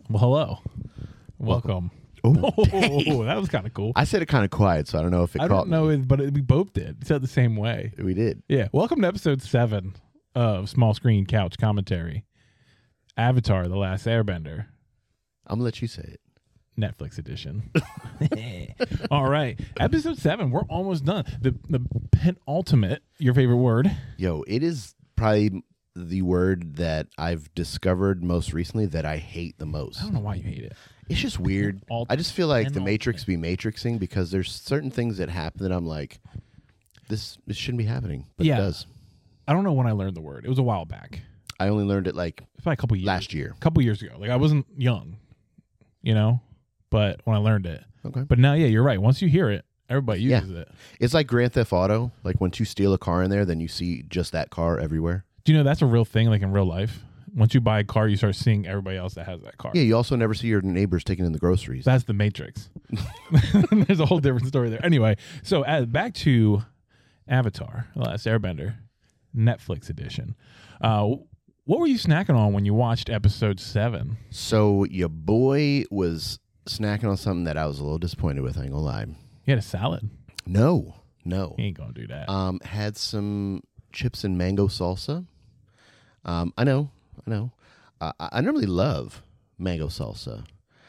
Well, hello. Welcome. Oh, That was kind of cool. I said it kind of quiet, so I don't know if it I caught don't know, me. but we both did. It said the same way. We did. Yeah. Welcome to episode 7 of Small Screen Couch Commentary. Avatar: The Last Airbender, I'm going to let you say it. Netflix edition. All right. Episode 7. We're almost done. The penultimate, your favorite word. Yo, it is probably the word that I've discovered most recently that I hate the most. I don't know why you hate it. It's just weird. I just feel like the Matrix be matrixing because there's certain things that happen that I'm like, this shouldn't be happening, but Yeah. it does. I don't know when I learned the word. It was a while back. I only learned it like It's probably a couple years. last year. A couple years ago. Like I wasn't young, but when I learned it. Okay. But now, yeah, you're right. Once you hear it, everybody uses it. It's like Grand Theft Auto. Like once you steal a car in there, then you see just that car everywhere. Do you know that's a real thing, like in real life? Once you buy a car, you start seeing everybody else that has that car. Yeah, you also never see your neighbors taking in the groceries. That's the Matrix. There's a whole different story there. Anyway, so back to Avatar: The Last Airbender, Netflix edition. What were you snacking on when you watched episode 7? So your boy was snacking on something that I was a little disappointed with. I ain't gonna lie. You had a salad. No. You ain't gonna do that. Had some chips and mango salsa. I know. I normally love mango salsa.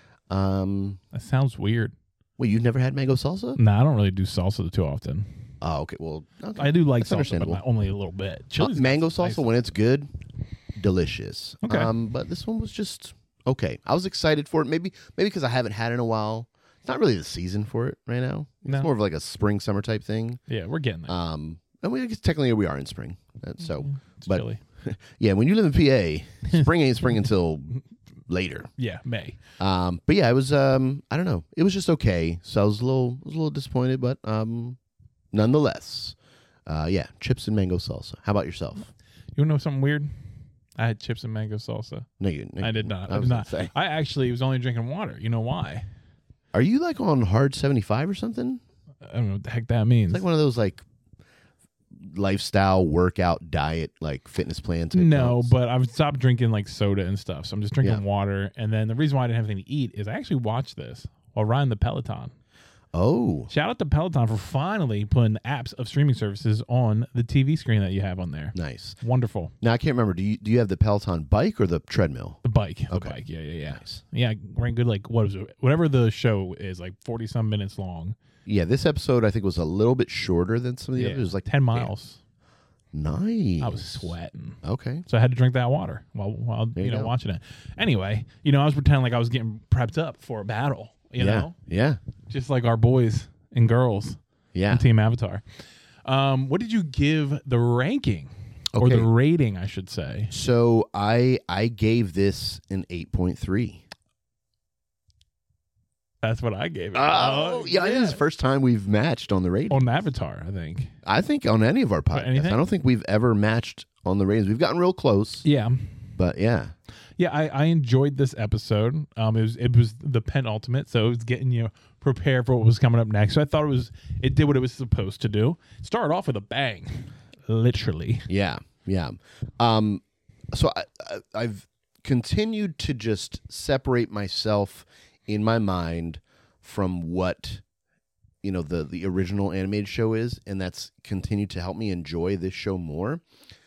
That sounds weird. Wait, you've never had mango salsa? Nah, I don't really do salsa too often. Oh, okay. Well, okay. I do like That's salsa, but understandable. not only a little bit. Chili's Mango got some salsa nice- when it's good, delicious. Okay. But this one was just okay. I was excited for it. Maybe because I haven't had it in a while. It's not really the season for it right now. It's No. more of like a spring summer type thing. Yeah, we're getting there. And I guess technically we are in spring. So, It's but chilly. yeah, when you live in PA, spring ain't spring until later. Yeah, May. But yeah, it was I don't know. It was just okay. So I was a little disappointed, but nonetheless, yeah, chips and mango salsa. How about yourself? You want to know something weird? I had chips and mango salsa. No, I did not. I I was did gonna not. say. I actually was only drinking water. You know why? Are you like on hard 75 or something? I don't know what the heck that means. It's like one of those like lifestyle workout diet like fitness plan type No, ones. but I've stopped drinking like soda and stuff. So I'm just drinking Yeah. water. And then the reason why I didn't have anything to eat is I actually watched this while riding the Peloton. Oh, Shout out to Peloton for finally putting the apps of streaming services on the TV screen that you have on there. nice. Wonderful. Now I can't remember. Do you have the Peloton bike or the treadmill? The bike. The Okay. bike. Yeah. Nice. Yeah, we're in good, like, what is it? Whatever the show is, like 40 some minutes long. Yeah, this episode I think was a little bit shorter than some of the Yeah, others. It was like 10 miles. Nice. I was sweating. Okay. So I had to drink that water while There you go. watching it. Anyway, I was pretending like I was getting prepped up for a battle, you know? Yeah. Just like our boys and girls Yeah. in Team Avatar. What did you give the ranking? Or Okay. the rating, I should say. So I gave this an 8.3. That's what I gave it. Oh, yeah. I think it's the first time we've matched on the rating. On Avatar, I think. I think on any of our podcasts. anything? I don't think we've ever matched on the ratings. We've gotten real close, Yeah. but yeah. Yeah, I enjoyed this episode. It was the penultimate, so it was getting you prepared for what was coming up next. So I thought it did what it was supposed to do. Started off with a bang, literally. Yeah. So I've continued to just separate myself in my mind from what the original animated show is, and that's continued to help me enjoy this show more.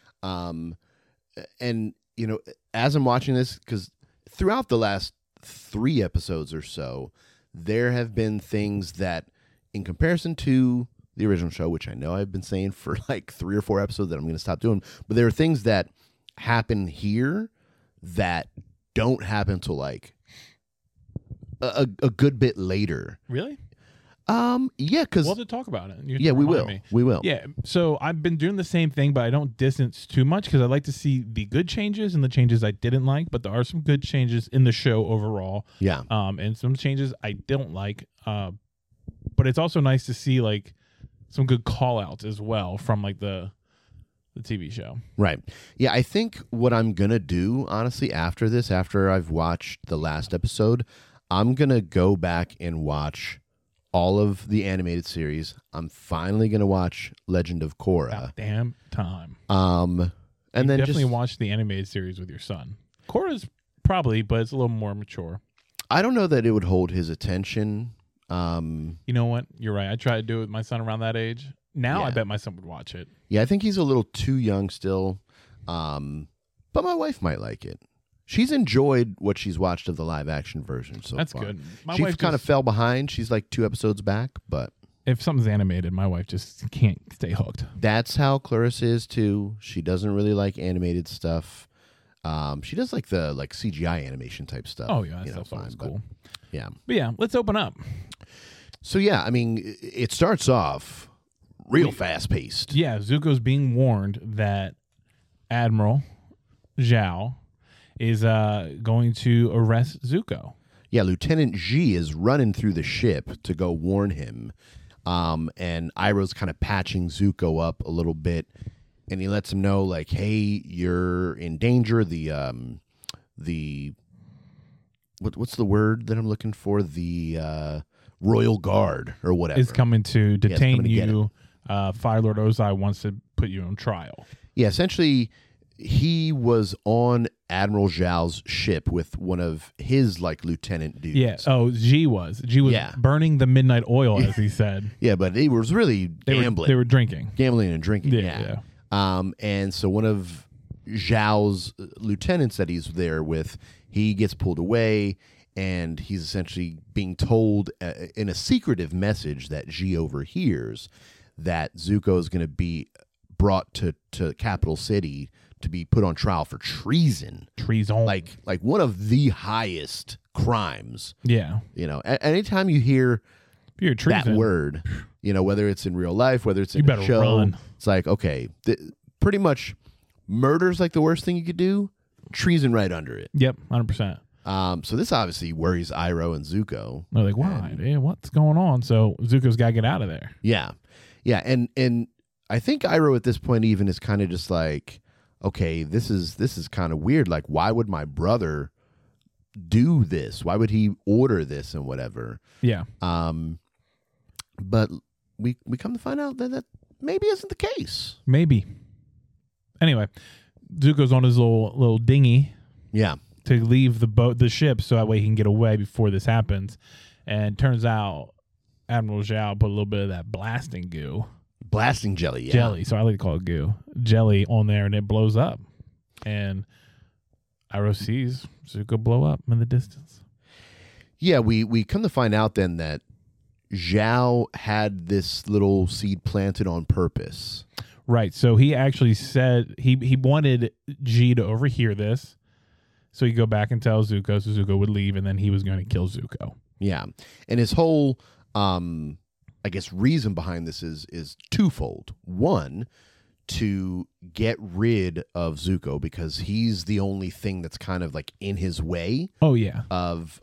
And as I'm watching this, because throughout the last 3 episodes or so, there have been things that, in comparison to the original show, which I know I've been saying for like 3 or 4 episodes that I'm going to stop doing, but there are things that happen here that don't happen till like a good bit later. Really? Yeah, because We'll have to talk about it. You have to yeah, we remind will. me. We will. Yeah, so I've been doing the same thing, but I don't distance too much because I like to see the good changes and the changes I didn't like. But there are some good changes in the show overall, Yeah. and some changes I don't like. But it's also nice to see like some good call outs as well from like the TV show. Right. Yeah, I think what I'm going to do, honestly, after I've watched the last episode, I'm going to go back and watch all of the animated series. I'm finally going to watch Legend of Korra. About damn time. And then Definitely just watch the animated series with your son. Korra's Probably, but it's a little more mature. I don't know that it would hold his attention. You know what? You're right. I tried to do it with my son around that age. Now Yeah. I bet my son would watch it. Yeah, I think he's a little too young still. But my wife might like it. She's enjoyed what she's watched of the live action version so That's far. good. My She wife kind of just- fell behind. She's like 2 episodes back, but If something's animated, my wife just can't stay hooked. that's how Clarissa is too. She doesn't really like animated stuff. She does like the CGI animation type stuff. Oh yeah, that you know, stuff's always but- cool. Yeah. But yeah, let's open up. So yeah, I mean, it starts off real fast paced. Yeah, Zuko's being warned that Admiral Zhao is going to arrest Zuko. Yeah, Lieutenant G is running through the ship to go warn him. And Iroh's kind of patching Zuko up a little bit, and he lets him know, like, hey, you're in danger. What's the word that I'm looking for? The Royal Guard or whatever. Is coming to detain coming to get you. Fire Lord Ozai wants to put you on trial. Yeah, essentially, he was on Admiral Zhao's ship with one of his lieutenant dudes. Yeah. Oh, G was Yeah. burning the midnight oil, as he said. Yeah, but he was really gambling. They were drinking. Gambling and drinking. Yeah. And so one of Zhao's lieutenants that he's there with, he gets pulled away, and he's essentially being told in a secretive message that G overhears that Zuko is going to be brought to Capital City to be put on trial for treason. Treason. Like one of the highest crimes. Yeah. You know, anytime you hear If you're treason, that word, you know, whether it's in real life, whether it's in better a show, run. it's like, okay, pretty much murder's like the worst thing you could do. Treason right under it. Yep, 100%. So this obviously worries Iroh and Zuko. They're like, why? Man, what's going on? So Zuko's got to get out of there. Yeah. Yeah. And I think Iroh at this point even is kind of just like, okay, this is kind of weird. Like, why would my brother do this? Why would he order this and whatever? Yeah. But we come to find out that maybe isn't the case. Maybe. Anyway, Zuko's on his little dinghy Yeah. to leave the ship so that way he can get away before this happens. And turns out Admiral Zhao put a little bit of that blasting goo. Blasting jelly, yeah. Jelly. So I like to call it goo. Jelly on there, and it blows up. And Iroh sees Zuko blow up in the distance. Yeah, we come to find out then that Zhao had this little seed planted on purpose. Right. So he actually said he wanted G to overhear this. So he'd go back and tell Zuko, so Zuko would leave, and then he was going to kill Zuko. Yeah. And his whole I guess reason behind this is twofold. One, to get rid of Zuko because he's the only thing that's kind of like in his way Oh, yeah. of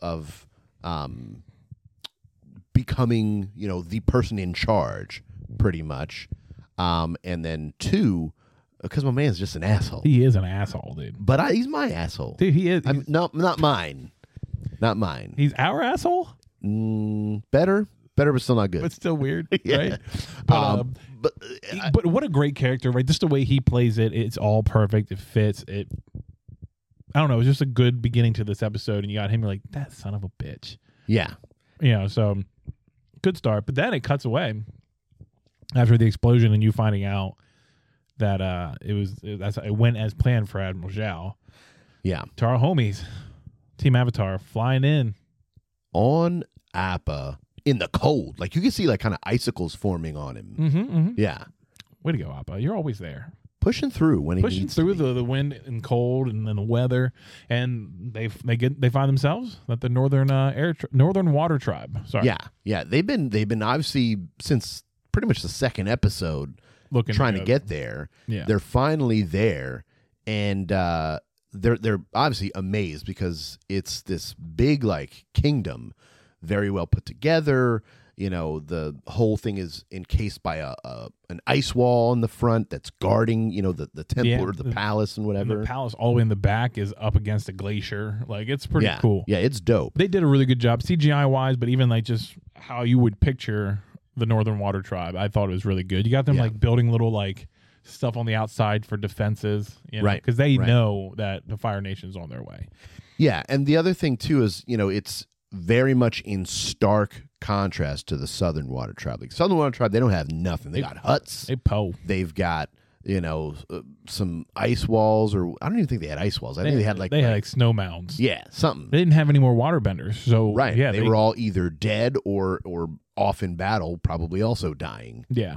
becoming, you know, the person in charge, pretty much. And then two, because my man's just an asshole. He is an asshole, dude. But he's my asshole. Dude, he is. No, not mine. Not mine. He's our asshole, Better, but still not good. but still weird, Yeah. right? But, But but what a great character, right? Just the way he plays it, it's all perfect. It fits. I don't know. It was just a good beginning to this episode, and you got him. You're like, that son of a bitch. yeah, You know, so good start. But then it cuts away after the explosion, and you finding out that it went as planned for Admiral Zhao. yeah. To our homies, Team Avatar, flying in. On Appa in the cold, like you can see like kind of icicles forming on him. Mm-hmm. Yeah, Way to go, Appa. You're always there. pushing through when he Pushing needs through to be. the wind and cold and then the weather, and they find themselves at the Northern Water Tribe. Sorry, Yeah. They've been obviously since pretty much the second episode looking trying to get there. Yeah, They're finally there, and they're obviously amazed because it's this big like kingdom, very well put together. You know, the whole thing is encased by an ice wall in the front that's guarding, you know, the temple or the palace and and whatever. the palace all the way in the back is up against a glacier. Like it's pretty yeah, cool. Yeah, it's dope. They did a really good job CGI wise, but even like just how you would picture the Northern Water Tribe, I thought it was really good. You got them Yeah. like building little like stuff on the outside for defenses, you know, Right, because they right. know that the Fire Nation's on their way. Yeah, and the other thing too is, it's very much in stark contrast to the Southern Water Tribe. Like Southern Water Tribe, they don't have nothing. They got huts. They po. They've got some ice walls, or I don't even think they had ice walls. I think they had like snow mounds. Yeah, something. They didn't have any more water benders, so Right. Yeah, they were all either dead or off in battle, probably also dying. Yeah.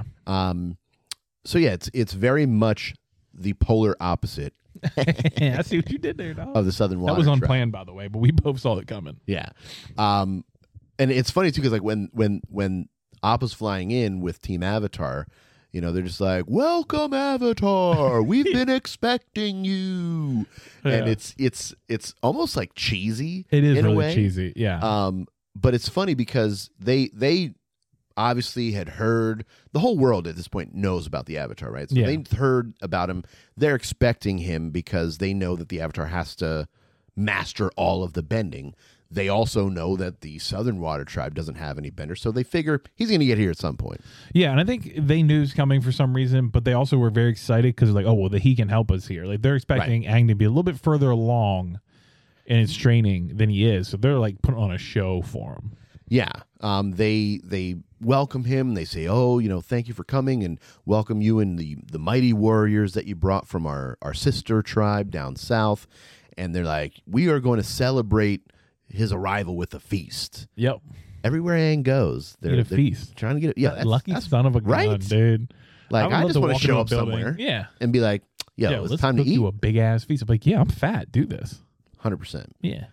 So yeah, it's very much the polar opposite I see what you did there, dog. of the Southern Water That was Tribe. unplanned, by the way, but we both saw it coming. Yeah. And it's funny too, because like when Appa's flying in with Team Avatar, they're just like, "Welcome, Avatar. We've been expecting you." And Yeah. it's almost like cheesy. It is in a really way. cheesy. Yeah. But it's funny because they obviously had heard, the whole world at this point knows about the Avatar, right? So Yeah. they heard about him. They're expecting him because they know that the Avatar has to master all of the bending. They also know that the Southern Water Tribe doesn't have any benders, so they figure he's going to get here at some point. Yeah, and I think they knew it was coming for some reason, but they also were very excited because like, oh well, he can help us here. Like they're expecting Aang to be a little bit further along in his training than he is, so they're like putting on a show for him. Yeah, they welcome him. They say, "Oh, thank you for coming, and welcome you and the mighty warriors that you brought from our sister tribe down south." And they're like, "We are going to celebrate his arrival with a feast." Yep, Everywhere Aang goes, they're get a feast. trying to get it. Yeah, Lucky that's son of a gun, right, dude. Like would I love just want walk to show into a up building. somewhere, Yeah, and be like, "Yo, yeah, it's let's time to cook eat." you a big ass feast. I'm like, yeah, I'm fat. Do this. 100%. Yeah.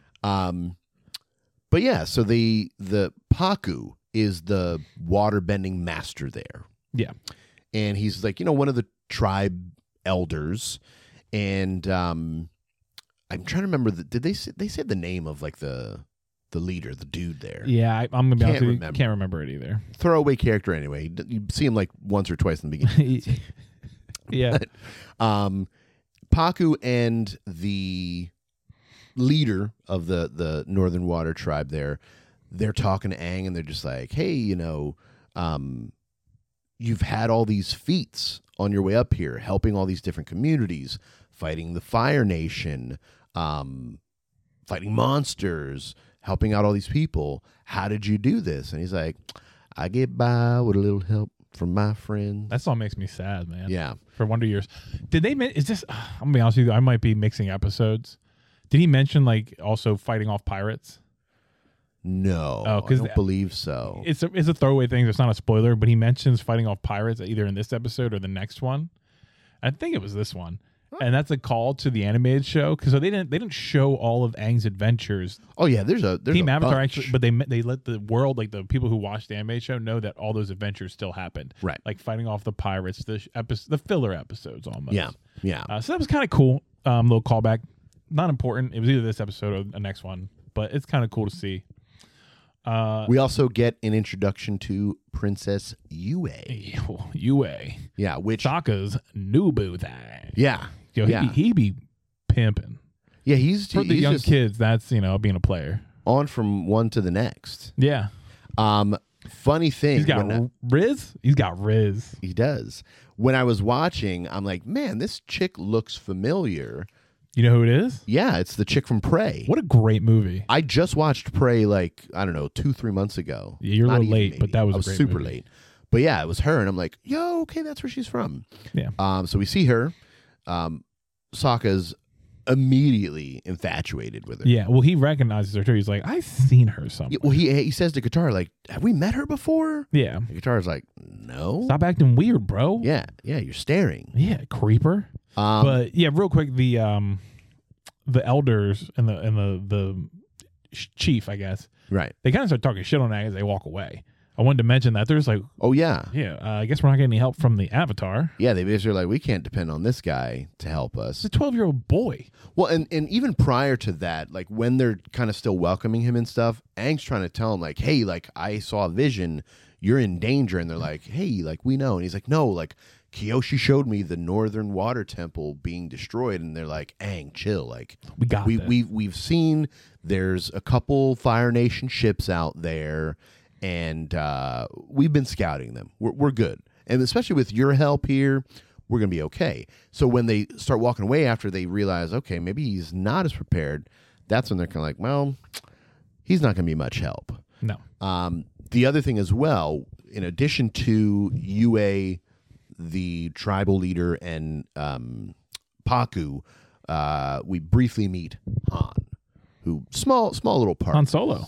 But yeah, so the Paku is the water bending master there. Yeah. And he's like, one of the tribe elders. And I'm trying to remember, did they said the name of like the leader, the dude there? Yeah, I'm gonna be honest with you, remember. can't remember it either. Throwaway character anyway. You see him like once or twice in the beginning. Yeah. Paku and the leader of the Northern Water Tribe there, they're talking to Aang, and they're just like, "Hey, you've had all these feats on your way up here, helping all these different communities, fighting the Fire Nation, fighting monsters, helping out all these people. How did you do this?" And he's like, "I get by with a little help from my friends." That song makes me sad, man. Yeah. For Wonder Years. Did they is this I'm gonna be honest with you, I might be mixing episodes. Did he mention like also fighting off pirates? No, Oh, I 'cause don't believe so. It's a throwaway thing, so it's not a spoiler, but he mentions fighting off pirates either in this episode or the next one. I think it was this one. And that's a call to the animated show because they didn't show all of Aang's adventures. Oh yeah, there's Team a Avatar bunch. actually, but they let the world, like the people who watched the animated show, know that all those adventures still happened. Right. Like fighting off the pirates, the filler episodes almost. Yeah. So that was kind of cool. Little callback, not important. It was either this episode or the next one, but it's kind of cool to see. We also get an introduction to Princess Yue. Yue, Yeah, which Sokka's new boo thing. yeah, Yo, yeah, he be pimping. yeah. He's For the he's young just kids, that's being a player. on from one to the next. Yeah, Funny thing, he's got Riz. He's got Riz. he does. When I was watching, I'm like, man, this chick looks familiar. You know who it is? Yeah, it's the chick from Prey. What a great movie. I just watched Prey like, I don't know, 2-3 months ago. Yeah, you're a Not little even, late, maybe. but that was I a was great super movie. late. But yeah, it was her, and I'm like, yo, okay, that's where she's from. Yeah. So we see her. Sokka's immediately infatuated with her. Yeah. Well, he recognizes her too. He's like, I've seen her somewhere. Yeah, well, he says to Katara, like, have we met her before? Yeah. And Katara's like, no. Stop acting weird, bro. Yeah, you're staring. Yeah, creeper. But yeah, real quick, the elders and the chief, I guess, Right. they kind of start talking shit on that as they walk away. I wanted to mention that there's like, Oh, yeah. I guess we're not getting any help from the Avatar. Yeah, they basically are like, we can't depend on this guy to help us. It's a 12-year-old boy. Well, and even prior to that, like when they're kind of still welcoming him and stuff, Aang's trying to tell him, like, hey, like, I saw a vision. You're in danger. And they're like, hey, like, we know. And he's like, no, like, Kyoshi showed me the Northern Water Temple being destroyed. And they're like, Aang, chill. Like, We got this. we've seen there's a couple Fire Nation ships out there, and we've been scouting them. We're good. And especially with your help here, we're going to be okay. So when they start walking away after they realize, okay, maybe he's not as prepared, that's when they're kind of like, well, he's not going to be much help. No. The other thing as well, in addition to Yue, the tribal leader, and Paku, we briefly meet Han, who small little part. Han Solo.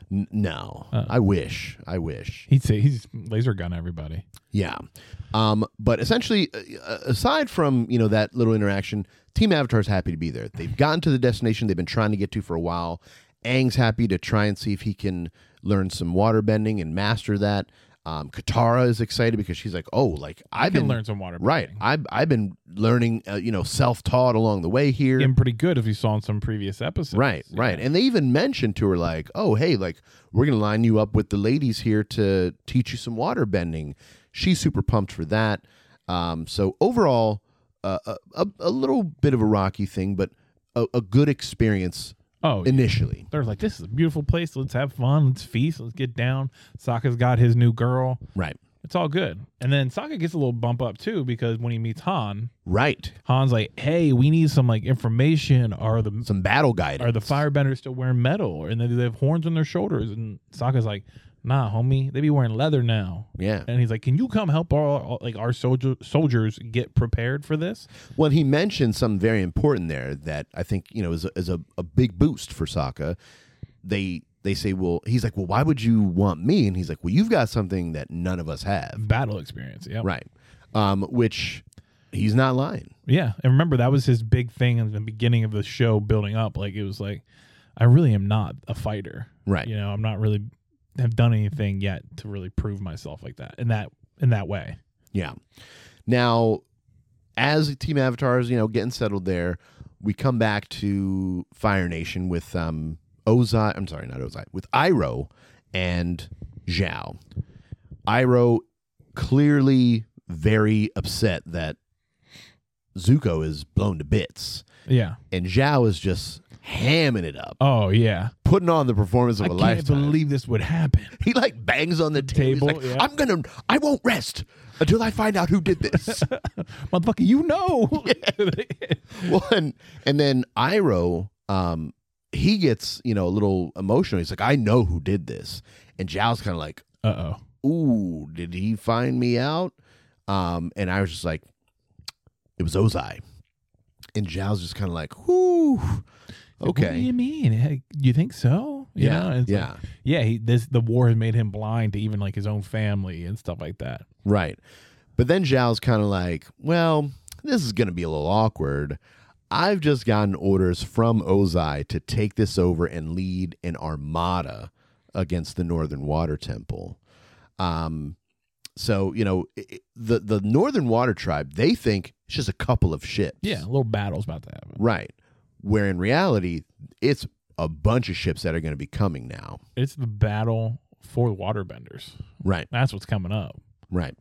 No, I wish. He's laser gun everybody. Yeah. But essentially, aside from, that little interaction, Team Avatar's happy to be there. They've gotten to the destination they've been trying to get to for a while. Aang's happy to try and see if he can learn some water bending and master that. Katara is excited because she's like, I've been learn some water bending. bending. I've been learning, self-taught along the way here. Getting pretty good if you saw in some previous episodes. Right. And they even mentioned to her like, oh, hey, like we're going to line you up with the ladies here to teach you some water bending. She's super pumped for that. So overall, a little bit of a rocky thing, but a good experience. Oh, initially. They're like, this is a beautiful place. Let's have fun. Let's feast. Let's get down. Sokka's got his new girl. Right. It's all good. And then Sokka gets a little bump up too because when he meets Han, right, Han's like, hey, we need some like information. Some battle guidance. Are the firebenders still wearing metal? And then they have horns on their shoulders. And Sokka's like, nah, homie, they be wearing leather now. Yeah. And he's like, can you come help our soldiers get prepared for this? Well, he mentioned something very important there that I think, is a big boost for Sokka. They say, well, he's like, well, why would you want me? And he's like, well, you've got something that none of us have. Battle experience, yeah. Right. Which he's not lying. Yeah. And remember, that was his big thing in the beginning of the show building up. Like, it was like, I really am not a fighter. Right. I'm not really have done anything yet to really prove myself like that in that way. Yeah. Now, as Team Avatars, getting settled there, we come back to Fire Nation with Ozai. I'm sorry, not Ozai. With Iroh and Zhao. Iroh clearly very upset that Zuko is blown to bits. Yeah. And Zhao is just hamming it up. Oh, yeah. Putting on the performance of a lifetime. I can't believe this would happen. He like bangs on the table. He's like, yeah. I won't rest until I find out who did this. Motherfucker, Yeah. Well, and then Iroh, he gets, a little emotional. He's like, I know who did this. And Zhao's kind of like, ooh, did he find me out? And I was just like, it was Ozai. And Zhao's just kind of like, whoo, okay. What do you mean? Hey, you think so? Yeah. The war has made him blind to even like his own family and stuff like that. Right. But then Zhao's kind of like, well, this is going to be a little awkward. I've just gotten orders from Ozai to take this over and lead an armada against the Northern Water Temple. So, the Northern Water Tribe, they think it's just a couple of ships. Yeah, a little battle's about to happen. Right. Where in reality, it's a bunch of ships that are going to be coming now. It's the battle for the waterbenders. Right. That's what's coming up. Right.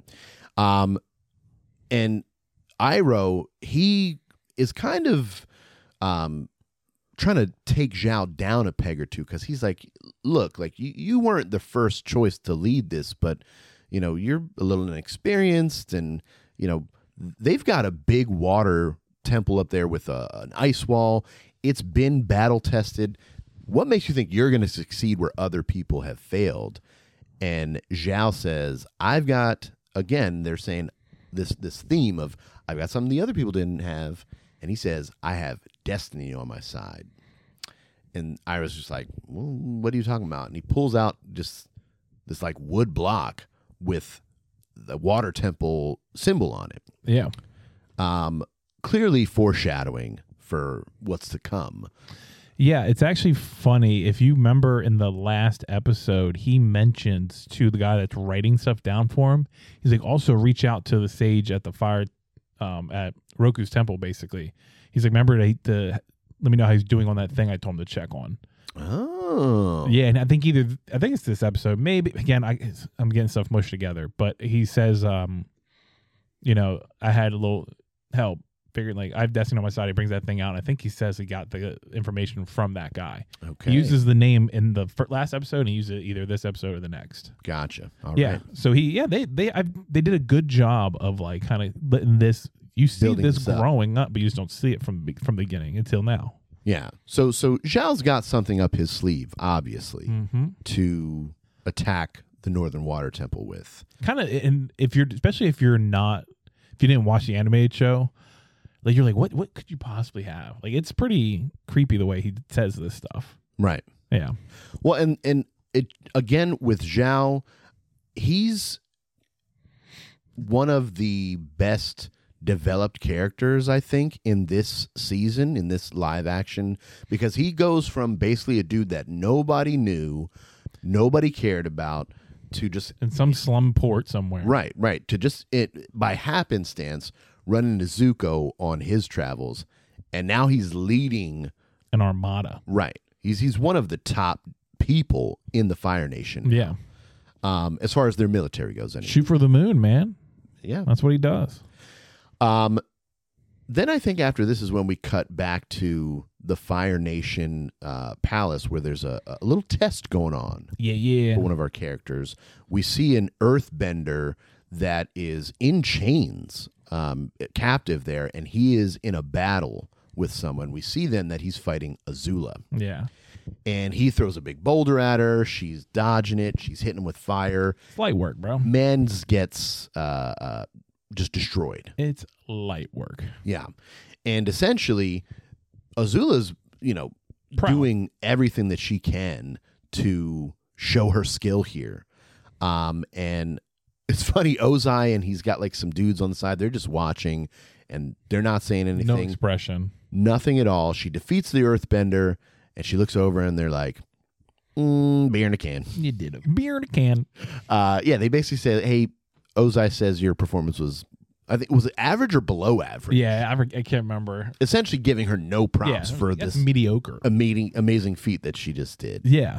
And Iroh, he is kind of trying to take Zhao down a peg or two because he's like, look, like you weren't the first choice to lead this, but, you're a little inexperienced and, they've got a big water temple up there with an ice wall. It's been battle tested. What makes you think you're going to succeed where other people have failed? And Zhao says, I've got, again, they're saying this theme of, I've got something the other people didn't have. And he says, I have destiny on my side. And Iroh's just like, well, what are you talking about? And he pulls out just this like wood block with the water temple symbol on it. Yeah. Clearly foreshadowing for what's to come. Yeah, it's actually funny. If you remember in the last episode, he mentions to the guy that's writing stuff down for him, he's like, also reach out to the sage at the fire at Roku's temple, basically. He's like, remember to let me know how he's doing on that thing I told him to check on. Oh. Yeah, and I think it's this episode. Maybe, again, I'm getting stuff mushed together, but he says, I had a little help figuring, like, I have destiny on my side. He brings that thing out. And I think he says he got the information from that guy. Okay. He uses the name in the last episode, and he used it either this episode or the next. Gotcha. All yeah. right. So they did a good job of like kind of letting this. You see Building this this up. growing up, but you just don't see it from the beginning until now. Yeah. So Zhao's got something up his sleeve, obviously, Mm-hmm. to attack the Northern Water Temple with. Kind of, and especially if you didn't watch the animated show, like you're like, what could you possibly have? Like, it's pretty creepy the way he says this stuff. Right. Yeah. Well, and it again with Zhao, he's one of the best developed characters, I think, in this season, in this live action, because he goes from basically a dude that nobody knew, nobody cared about, to just In some slum port somewhere. right, to just by happenstance run into Zuko on his travels, and now he's leading. An armada. Right, he's one of the top people in the Fire Nation. Yeah. As far as their military goes, anyway. Shoot for the moon, man. Yeah. That's what he does. Then I think after this is when we cut back to the Fire Nation palace, where there's a little test going on Yeah. for one of our characters. We see an earthbender that is in chains, captive there, and he is in a battle with someone. We see then that he's fighting Azula. Yeah. And he throws a big boulder at her. She's dodging it. She's hitting him with fire. It's light work, bro. Mans gets just destroyed. It's light work. Yeah. And essentially, Azula's, Proud. doing everything that she can to show her skill here. And it's funny, Ozai and he's got like some dudes on the side. They're just watching and they're not saying anything. No expression. Nothing at all. She defeats the earthbender and she looks over and they're like, beer in a can. You did it. Beer in a can. Yeah, they basically say, hey, Ozai says your performance was, I think, was it average or below average? Yeah, I can't remember. Essentially giving her no props for that's this mediocre. amazing feat that she just did. Yeah.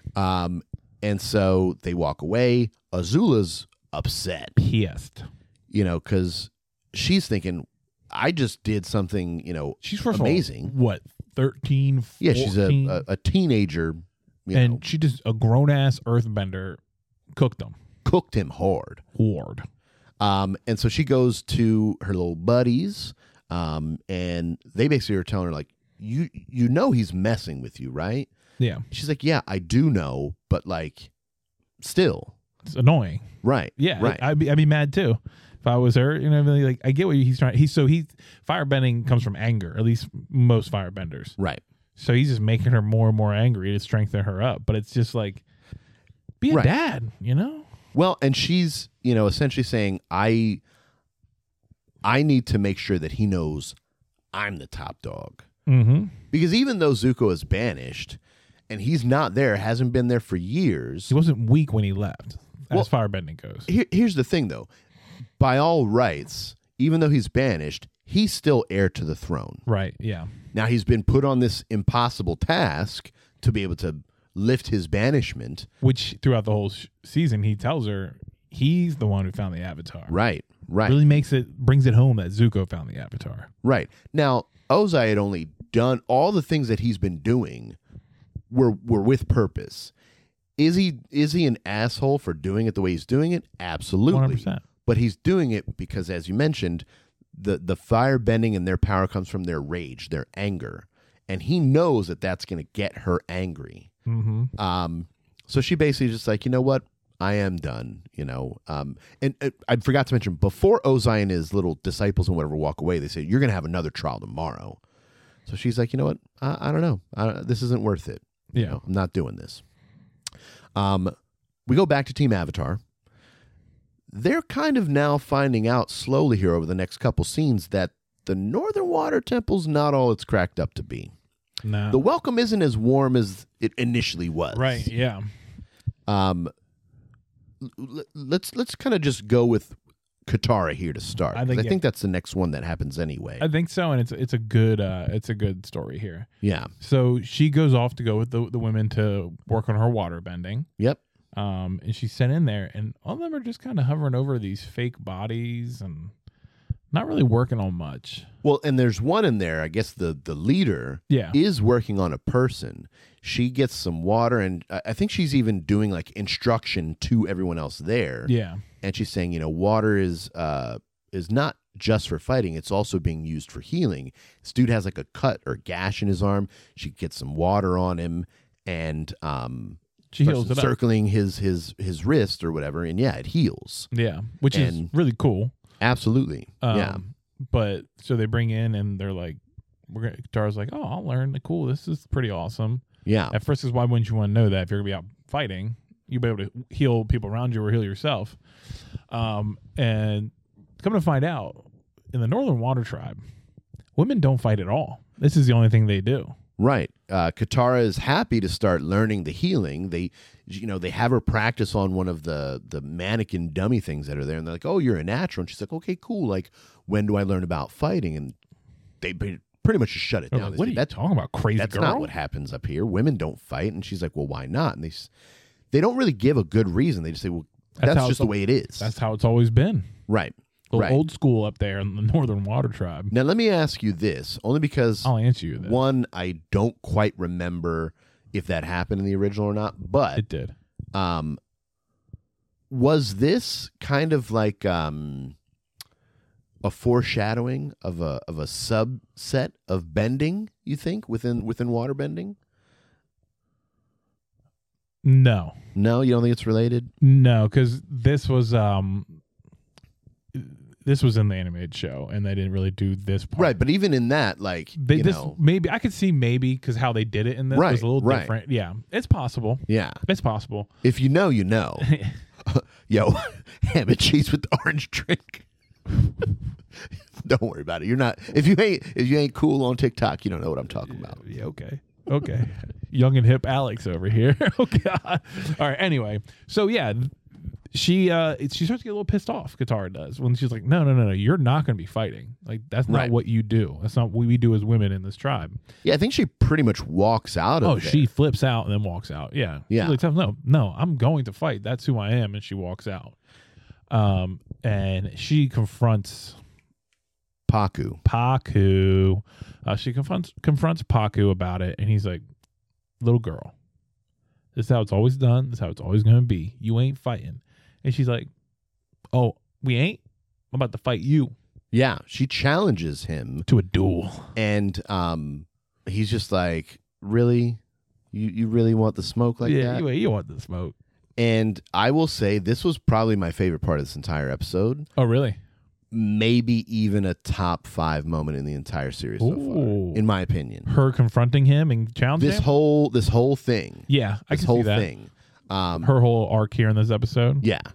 And so they walk away. Azula's upset, Pissed. because she's thinking, I just did something, She's first of all, amazing. what, 13, 14? Yeah, she's a teenager, and she just, a grown-ass earthbender cooked them. cooked him hard. Horde. And so she goes to her little buddies, and they basically are telling her, like, you know he's messing with you, right? Yeah. She's like, yeah, I do know, but, like, still. It's annoying. Right. Yeah. Right. I'd be mad too. If I was her, like, I get what he's trying. Firebending comes from anger, at least most firebenders. Right. So he's just making her more and more angry to strengthen her up. But it's just like, be a Right. dad, Well, and she's, essentially saying, I need to make sure that he knows I'm the top dog. Mm-hmm. Because even though Zuko is banished and he's not there, hasn't been there for years. He wasn't weak when he left, Well, as firebending goes. Here's the thing, though. By all rights, even though he's banished, he's still heir to the throne. Right. Yeah. Now he's been put on this impossible task to be able to lift his banishment. Which throughout the whole season, he tells her he's the one who found the Avatar. Right. Really brings it home that Zuko found the Avatar. Right. Now, Ozai had only done all the things that he's been doing were with purpose. Is he an asshole for doing it the way he's doing it? Absolutely. 100%. But he's doing it because, as you mentioned, the fire bending and their power comes from their rage, their anger. And he knows that that's going to get her angry. Mm-hmm. So she basically just like, you know what? I am done, And I forgot to mention, before Ozai and his little disciples and whatever walk away, they say, you're going to have another trial tomorrow. So she's like, you know what? I don't know. This isn't worth it. Yeah. I'm not doing this. We go back to Team Avatar. They're kind of now finding out slowly here over the next couple scenes that the Northern Water Temple's not all it's cracked up to be. No. The welcome isn't as warm as it initially was. Right. Yeah. Let's kind of just go with Katara here to start. I think that's the next one that happens anyway. I think so, and it's a good story here. Yeah. So she goes off to go with the women to work on her water bending. Yep. And she's sent in there, and all of them are just kind of hovering over these fake bodies and not really working on much. Well, and there's one in there, I guess the leader is working on a person. She gets some water, and I think she's even doing like instruction to everyone else there. Yeah. And she's saying, water is not just for fighting. It's also being used for healing. This dude has like a cut or gash in his arm. She gets some water on him and she heals it up. circling his wrist or whatever, and yeah, it heals. Yeah, which is really cool. Absolutely. Yeah. But so they bring in and they're like, Katara's like, oh, I'll learn. Cool, this is pretty awesome. Yeah. At first, is why wouldn't you want to know that if you're gonna be out fighting, you'll be able to heal people around you or heal yourself. And come to find out, in the Northern Water Tribe, women don't fight at all. This is the only thing they do. Right. Katara is happy to start learning the healing. They have her practice on one of the mannequin dummy things that are there, and they're like, "Oh, you're a natural." And she's like, "Okay, cool. Like, when do I learn about fighting?" And they pretty much just shut it down. Like, what are you talking about, crazy That's girl? not what happens up here. Women don't fight. And she's like, "Well, why not?" And they don't really give a good reason. They just say, "Well, that's just the way it is." That's how it's always been. Right. Right. Old school up there in the Northern Water Tribe. Now, let me ask you this, only because I'll answer you this. One, I don't quite remember if that happened in the original or not, but it did. Was this kind of like a foreshadowing of a subset of bending, you think, within water bending? No. No, you don't think it's related? No, because this was in the animated show, and they didn't really do this part. Right, but even in that, like, maybe I could see because how they did it in this was a little different. Yeah, it's possible. Yeah, it's possible. If you know, you know. Yo, ham and cheese with the orange drink. Don't worry about it. You're not if you ain't cool on TikTok, you don't know what I'm talking about. Yeah, okay. Young and hip Alex over here. Oh God. All right. Anyway, so yeah. She starts to get a little pissed off. Katara does when she's like, no, you're not going to be fighting. Like that's not what you do. That's not what we do as women in this tribe. Yeah, I think she pretty much walks out of there. She flips out and then walks out. Yeah. Yeah. She's like, no, I'm going to fight. That's who I am. And she walks out. And she confronts Pakku. She confronts Pakku about it, and he's like, little girl, this is how it's always done. This is how it's always going to be. You ain't fighting. And she's like, oh, we ain't? I'm about to fight you. Yeah, she challenges him to a duel. And he's just like, really? You really want the smoke like that? Yeah, you want the smoke. And I will say this was probably my favorite part of this entire episode. Oh, really? Maybe even a top 5 moment in the entire series so far, in my opinion. Her confronting him and challenging this him? this whole thing. Yeah, I can see that. Thing. Her whole arc here in this episode. Yeah.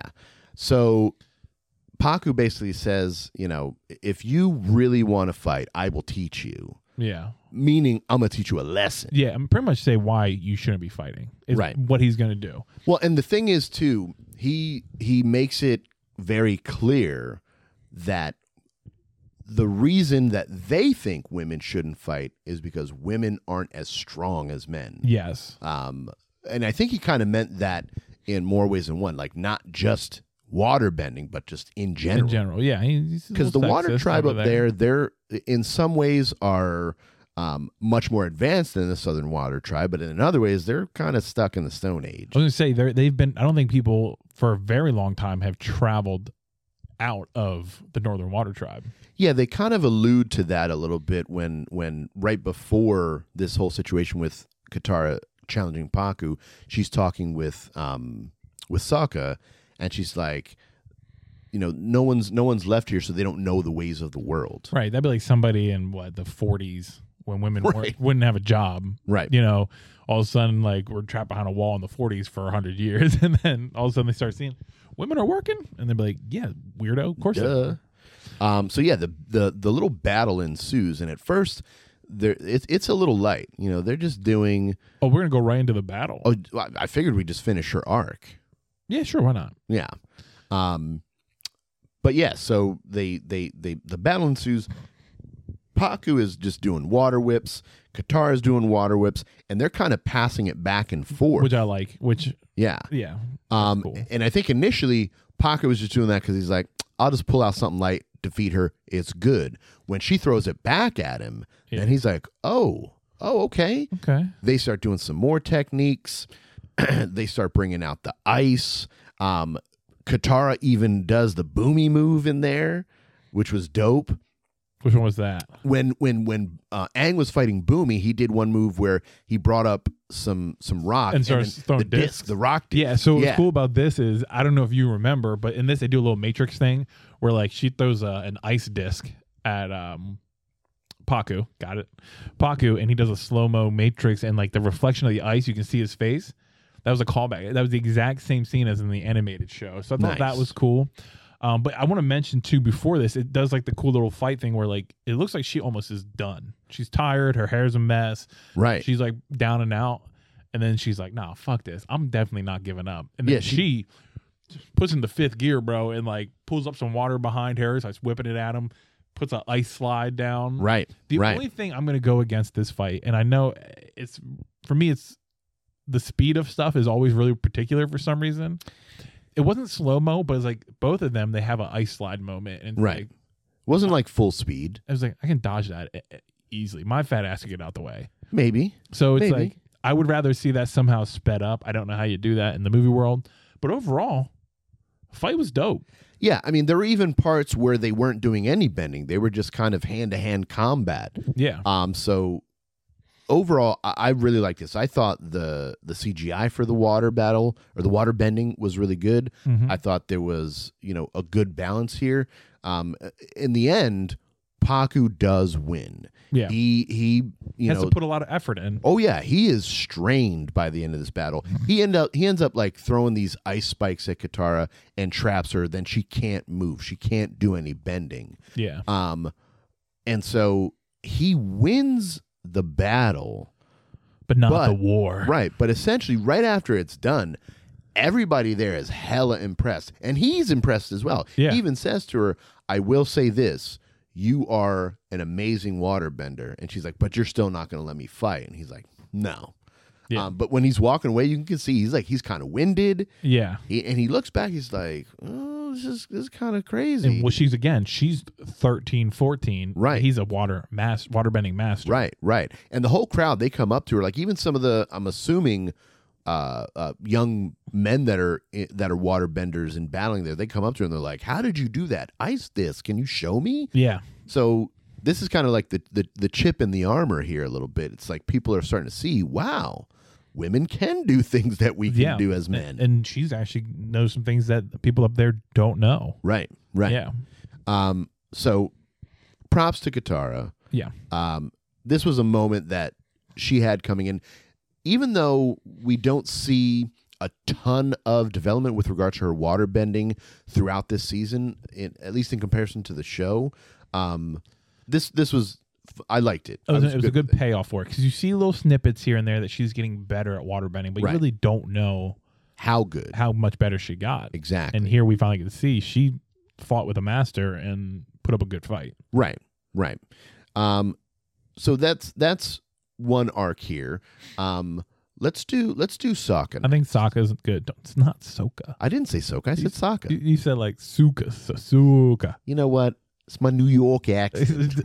So Pakku basically says, if you really want to fight, I will teach you. Yeah. Meaning, I'm going to teach you a lesson. Yeah, and pretty much say why you shouldn't be fighting. Is what he's going to do. Well, and the thing is, too, he makes it very clear that the reason that they think women shouldn't fight is because women aren't as strong as men. Yes. And I think he kind of meant that in more ways than one, like not just water bending, but just in general. In general, yeah. Because the water tribe up there, they're in some ways are much more advanced than the Southern Water Tribe, but in other ways, they're kind of stuck in the Stone Age. I was going to say, they've been, I don't think people for a very long time have traveled out of the Northern Water Tribe. Yeah, they kind of allude to that a little bit when right before this whole situation with Katara challenging Pakku, she's talking with Sokka, and she's like, no one's left here, so they don't know the ways of the world. Right. That'd be like somebody in the 40s when women wouldn't have a job. Right. All of a sudden, like, we're trapped behind a wall in the 40s for 100 years, and then all of a sudden they start seeing women are working, and they'd be like, yeah, weirdo, of course. So yeah, the little battle ensues, and at first it's a little light. They're just doing. Oh, we're gonna go right into the battle. Oh, I figured we'd just finish her arc. Yeah, sure, why not? Yeah, but yeah, so the battle ensues. Pakku is just doing water whips. Katara is doing water whips, and they're kind of passing it back and forth, which I like. Yeah. Cool. And I think initially Pakku was just doing that because he's like, I'll just pull out something light, defeat her. It's good. When she throws it back at him, then he's like, oh, okay. Okay. They start doing some more techniques. They start bringing out the ice. Katara even does the boomy move in there. which was dope. Which one was that? When Aang was fighting Boomy, he did one move where he brought up some rock And starts then throwing the discs. the rock disc. Yeah, so what's cool about this is, I don't know if you remember, but in this they do a little Matrix thing where like she throws an ice disc at Paku. Got it. Paku, and he does a slow-mo Matrix, and like the reflection of the ice, you can see his face. That was a callback. That was the exact same scene as in the animated show. So I thought that was cool. But I want to mention too, before this, it does like the cool little fight thing where like it looks like she almost is done. She's tired, her hair's a mess. Right. She's like down and out. And then she's like, nah, fuck this. I'm definitely not giving up. And then she puts in the fifth gear, bro, and like pulls up some water behind her, starts whipping it at him, puts an ice slide down. Right. The only thing I'm gonna go against this fight, and I know it's for me, it's the speed of stuff is always really particular for some reason. It wasn't slow-mo, but it's like both of them, they have an ice slide moment. And right. Like, wasn't like full speed. I was like, I can dodge that easily. My fat ass could get out the way. Maybe. So it's like, I would rather see that somehow sped up. I don't know how you do that in the movie world. But overall, the fight was dope. Yeah, I mean, there were even parts where they weren't doing any bending. They were just kind of hand-to-hand combat. Yeah. So overall, I really like this. I thought the CGI for the water battle or the water bending was really good. Mm-hmm. I thought there was, a good balance here. In the end, Paku does win. Yeah. He has to put a lot of effort in. Oh yeah, he is strained by the end of this battle. He ends up like throwing these ice spikes at Katara and traps her. Then she can't move. She can't do any bending. Yeah. And so he wins the battle, but not the war. Right. But essentially, right after it's done, everybody there is hella impressed. And he's impressed as well. Yeah. He even says to her, I will say this, you are an amazing waterbender. And she's like, but you're still not going to let me fight. And he's like, no. Yeah. But when he's walking away, you can see he's kind of winded. Yeah. And he looks back, he's like, oh, this is kind of crazy. And she's 13, 14. Right. He's a waterbending master. Right. And the whole crowd, they come up to her, like even some of the, I'm assuming, young men that are waterbenders and battling there, they come up to her and they're like, how did you do that? Ice this. Can you show me? Yeah. So this is kind of like the chip in the armor here a little bit. It's like people are starting to see, wow, women can do things that we can do as men. And she's actually knows some things that people up there don't know. Right. Yeah. So props to Katara. Yeah. This was a moment that she had coming in. Even though we don't see a ton of development with regard to her water bending throughout this season, at least in comparison to the show, this was, I liked it. It was a good payoff for it because you see little snippets here and there that she's getting better at water bending, but you really don't know how much better she got. Exactly. And here we finally get to see she fought with a master and put up a good fight. Right. So that's one arc here. Let's do Sokka. I think Sokka's good. It's not Sokka. I didn't say Sokka. I said Sokka. You said like Sokka. You know what? It's my New York accent.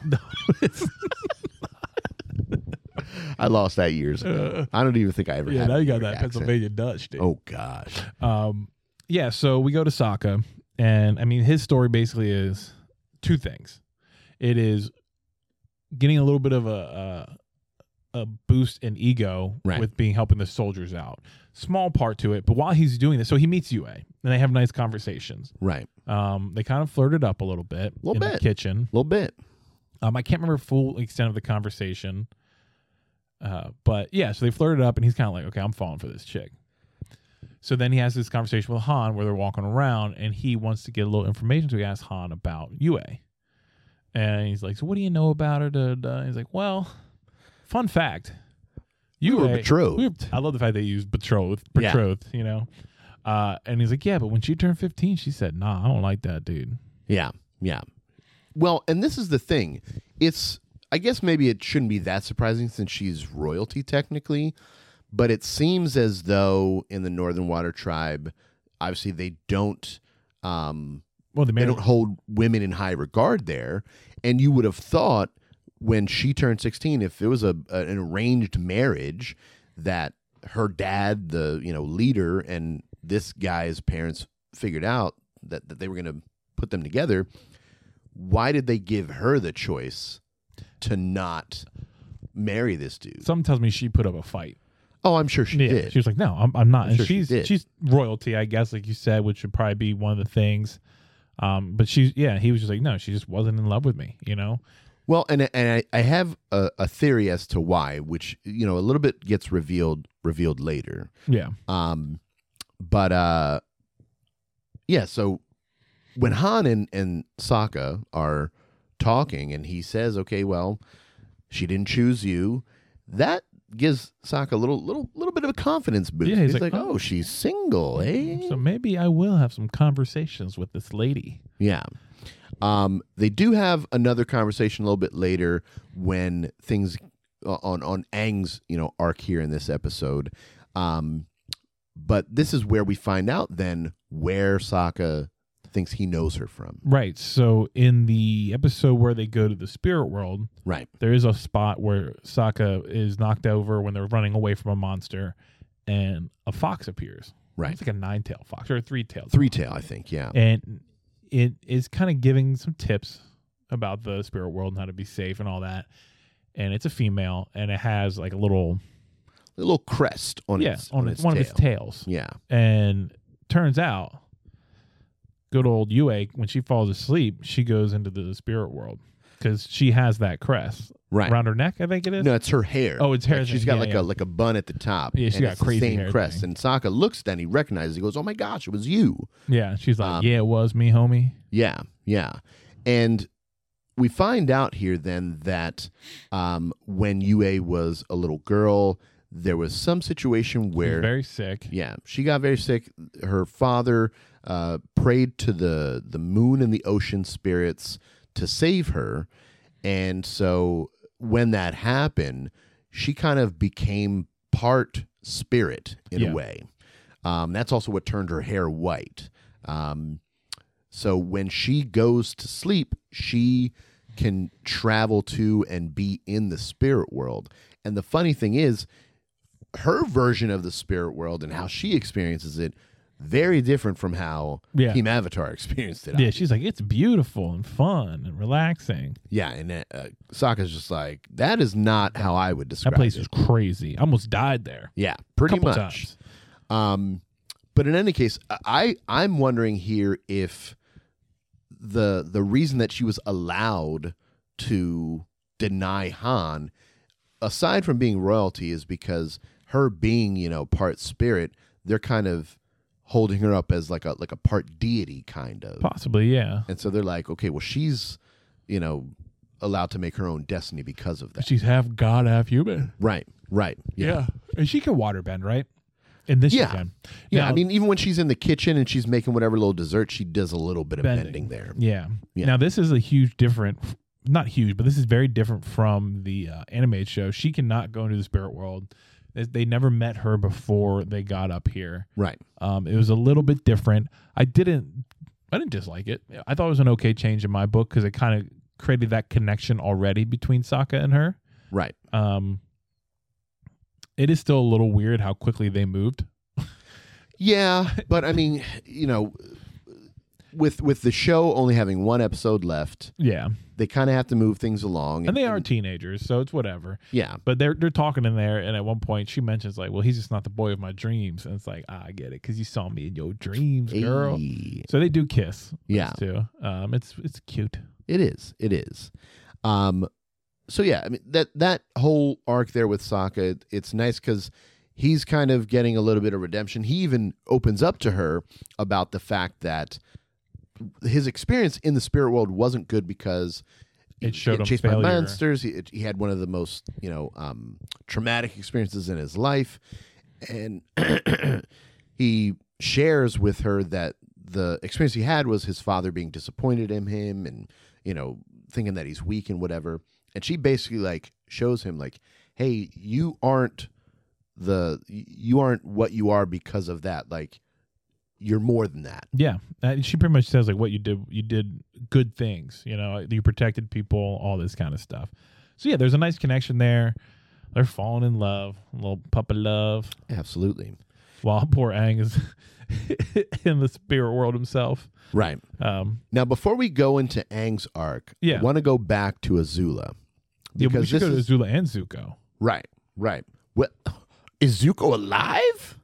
I lost that years ago. I don't even think I ever had. Now a you got New that York accent. Pennsylvania Dutch, dude. Oh gosh. Yeah. So we go to Sokka, and I mean his story basically is two things. It is getting a little bit of a boost in ego with helping the soldiers out. Small part to it, but while he's doing this, so he meets Yue, and they have nice conversations. Right. They kind of flirted up a little bit in the kitchen. A little bit. I can't remember full extent of the conversation. But yeah, so they flirted up, and he's kind of like, okay, I'm falling for this chick. So then he has this conversation with Han where they're walking around, and he wants to get a little information, so he asks Han about Yue. And he's like, so what do you know about her? He's like, well, fun fact. We were betrothed. I love the fact they used betrothed, you know? And he's like, yeah, but when she turned 15, she said, nah, I don't like that dude. Yeah. Well, and this is the thing. I guess maybe it shouldn't be that surprising since she's royalty technically, but it seems as though in the Northern Water Tribe, obviously they don't they don't hold women in high regard there. And you would have thought when she turned 16, if it was an arranged marriage, that her dad, the leader, and this guy's parents figured out that they were going to put them together, why did they give her the choice to not marry this dude? Something tells me she put up a fight. Oh, I'm sure she did. She was like, no, I'm not. I'm And sure she did. she's royalty, I guess, like you said, which would probably be one of the things. But he was just like, no, she just wasn't in love with me, you know? Well, and I have a theory as to why, which, you know, a little bit gets revealed later. Yeah. But so when Han and Sokka are talking and he says, okay, well, she didn't choose you, that gives Sokka a little bit of a confidence boost. Yeah, he's like, oh, she's single, eh? So maybe I will have some conversations with this lady. Yeah. They do have another conversation a little bit later when things on Aang's, you know, arc here in this episode. But this is where we find out then where Sokka thinks he knows her from. Right. So in the episode where they go to the spirit world, Right. there is a spot where Sokka is knocked over when they're running away from a monster, and a fox appears. Right. It's like a 9-tailed fox or a 3-tailed. 3-tail, I think, yeah. And it is kind of giving some tips about the spirit world and how to be safe and all that. And it's a female, and it has like a little crest on its one tail. of its tails. Yeah. And turns out, good old Yue, when she falls asleep, she goes into the spirit world because she has that crest around her neck. I think it is. No, it's her hair. Oh, it's hair. She's got like a bun at the top. Yeah, she's and got it's the crazy same hair crest. thing. And Sokka looks at it and he recognizes. He goes, "Oh my gosh, it was you." Yeah, she's like, "Yeah, it was me, homie." Yeah, yeah. And we find out here then that when Yue was a little girl, there was some situation where She was very sick. Yeah, she got very sick. Her father prayed to the moon and the ocean spirits to save her. And so when that happened, she kind of became part spirit in a way. That's also what turned her hair white. So when she goes to sleep, she can travel to and be in the spirit world. And the funny thing is, her version of the spirit world and how she experiences it, very different from how Team Avatar experienced it. Yeah, she's like, it's beautiful and fun and relaxing. Yeah, and Sokka's just like, that is not how I would describe it. That place is crazy. I almost died there. Yeah, pretty much. Times. But in any case, I'm wondering here if the reason that she was allowed to deny Han, aside from being royalty, is because her being, you know, part spirit, they're kind of holding her up as like a part deity kind of. Possibly, yeah. And so they're like, okay, well, she's, you know, allowed to make her own destiny because of that. She's half god, half human. Right. Yeah. And she can waterbend, right? In this, she can. Yeah, Now, I mean, even when she's in the kitchen and she's making whatever little dessert, she does a little bit of bending there. Yeah. Now, this is a not huge, but this is very different from the animated show. She cannot go into the spirit world. They never met her before they got up here. Right. It was a little bit different. I didn't dislike it. I thought it was an okay change in my book because it kind of created that connection already between Sokka and her. Right. It is still a little weird how quickly they moved. Yeah, but I mean, you know, with the show only having one episode left, they kind of have to move things along, and they are teenagers, so it's whatever. Yeah, but they're talking in there, and at one point she mentions like, "Well, he's just not the boy of my dreams," and it's like, I get it because you saw me in your dreams, girl. Hey. So they do kiss, too. It's cute. It is. So yeah, I mean that whole arc there with Sokka, it's nice because he's kind of getting a little bit of redemption. He even opens up to her about the fact that his experience in the spirit world wasn't good because it showed him chased failure. by monsters. He had one of the most, you know, traumatic experiences in his life, and he shares with her that the experience he had was his father being disappointed in him, and, you know, thinking that he's weak and whatever. And she basically like shows him like, hey, you aren't what you are because of that. Like, you're more than that. Yeah. She pretty much says like what you did good things, you know, you protected people, all this kind of stuff. So yeah, there's a nice connection there. They're falling in love, a little puppy love. Absolutely. while poor Aang is in the spirit world himself. Right. Now, before we go into Aang's arc, I want to go back to Azula. Yeah, we should go to Azula and Zuko. Right. Well, is Zuko alive?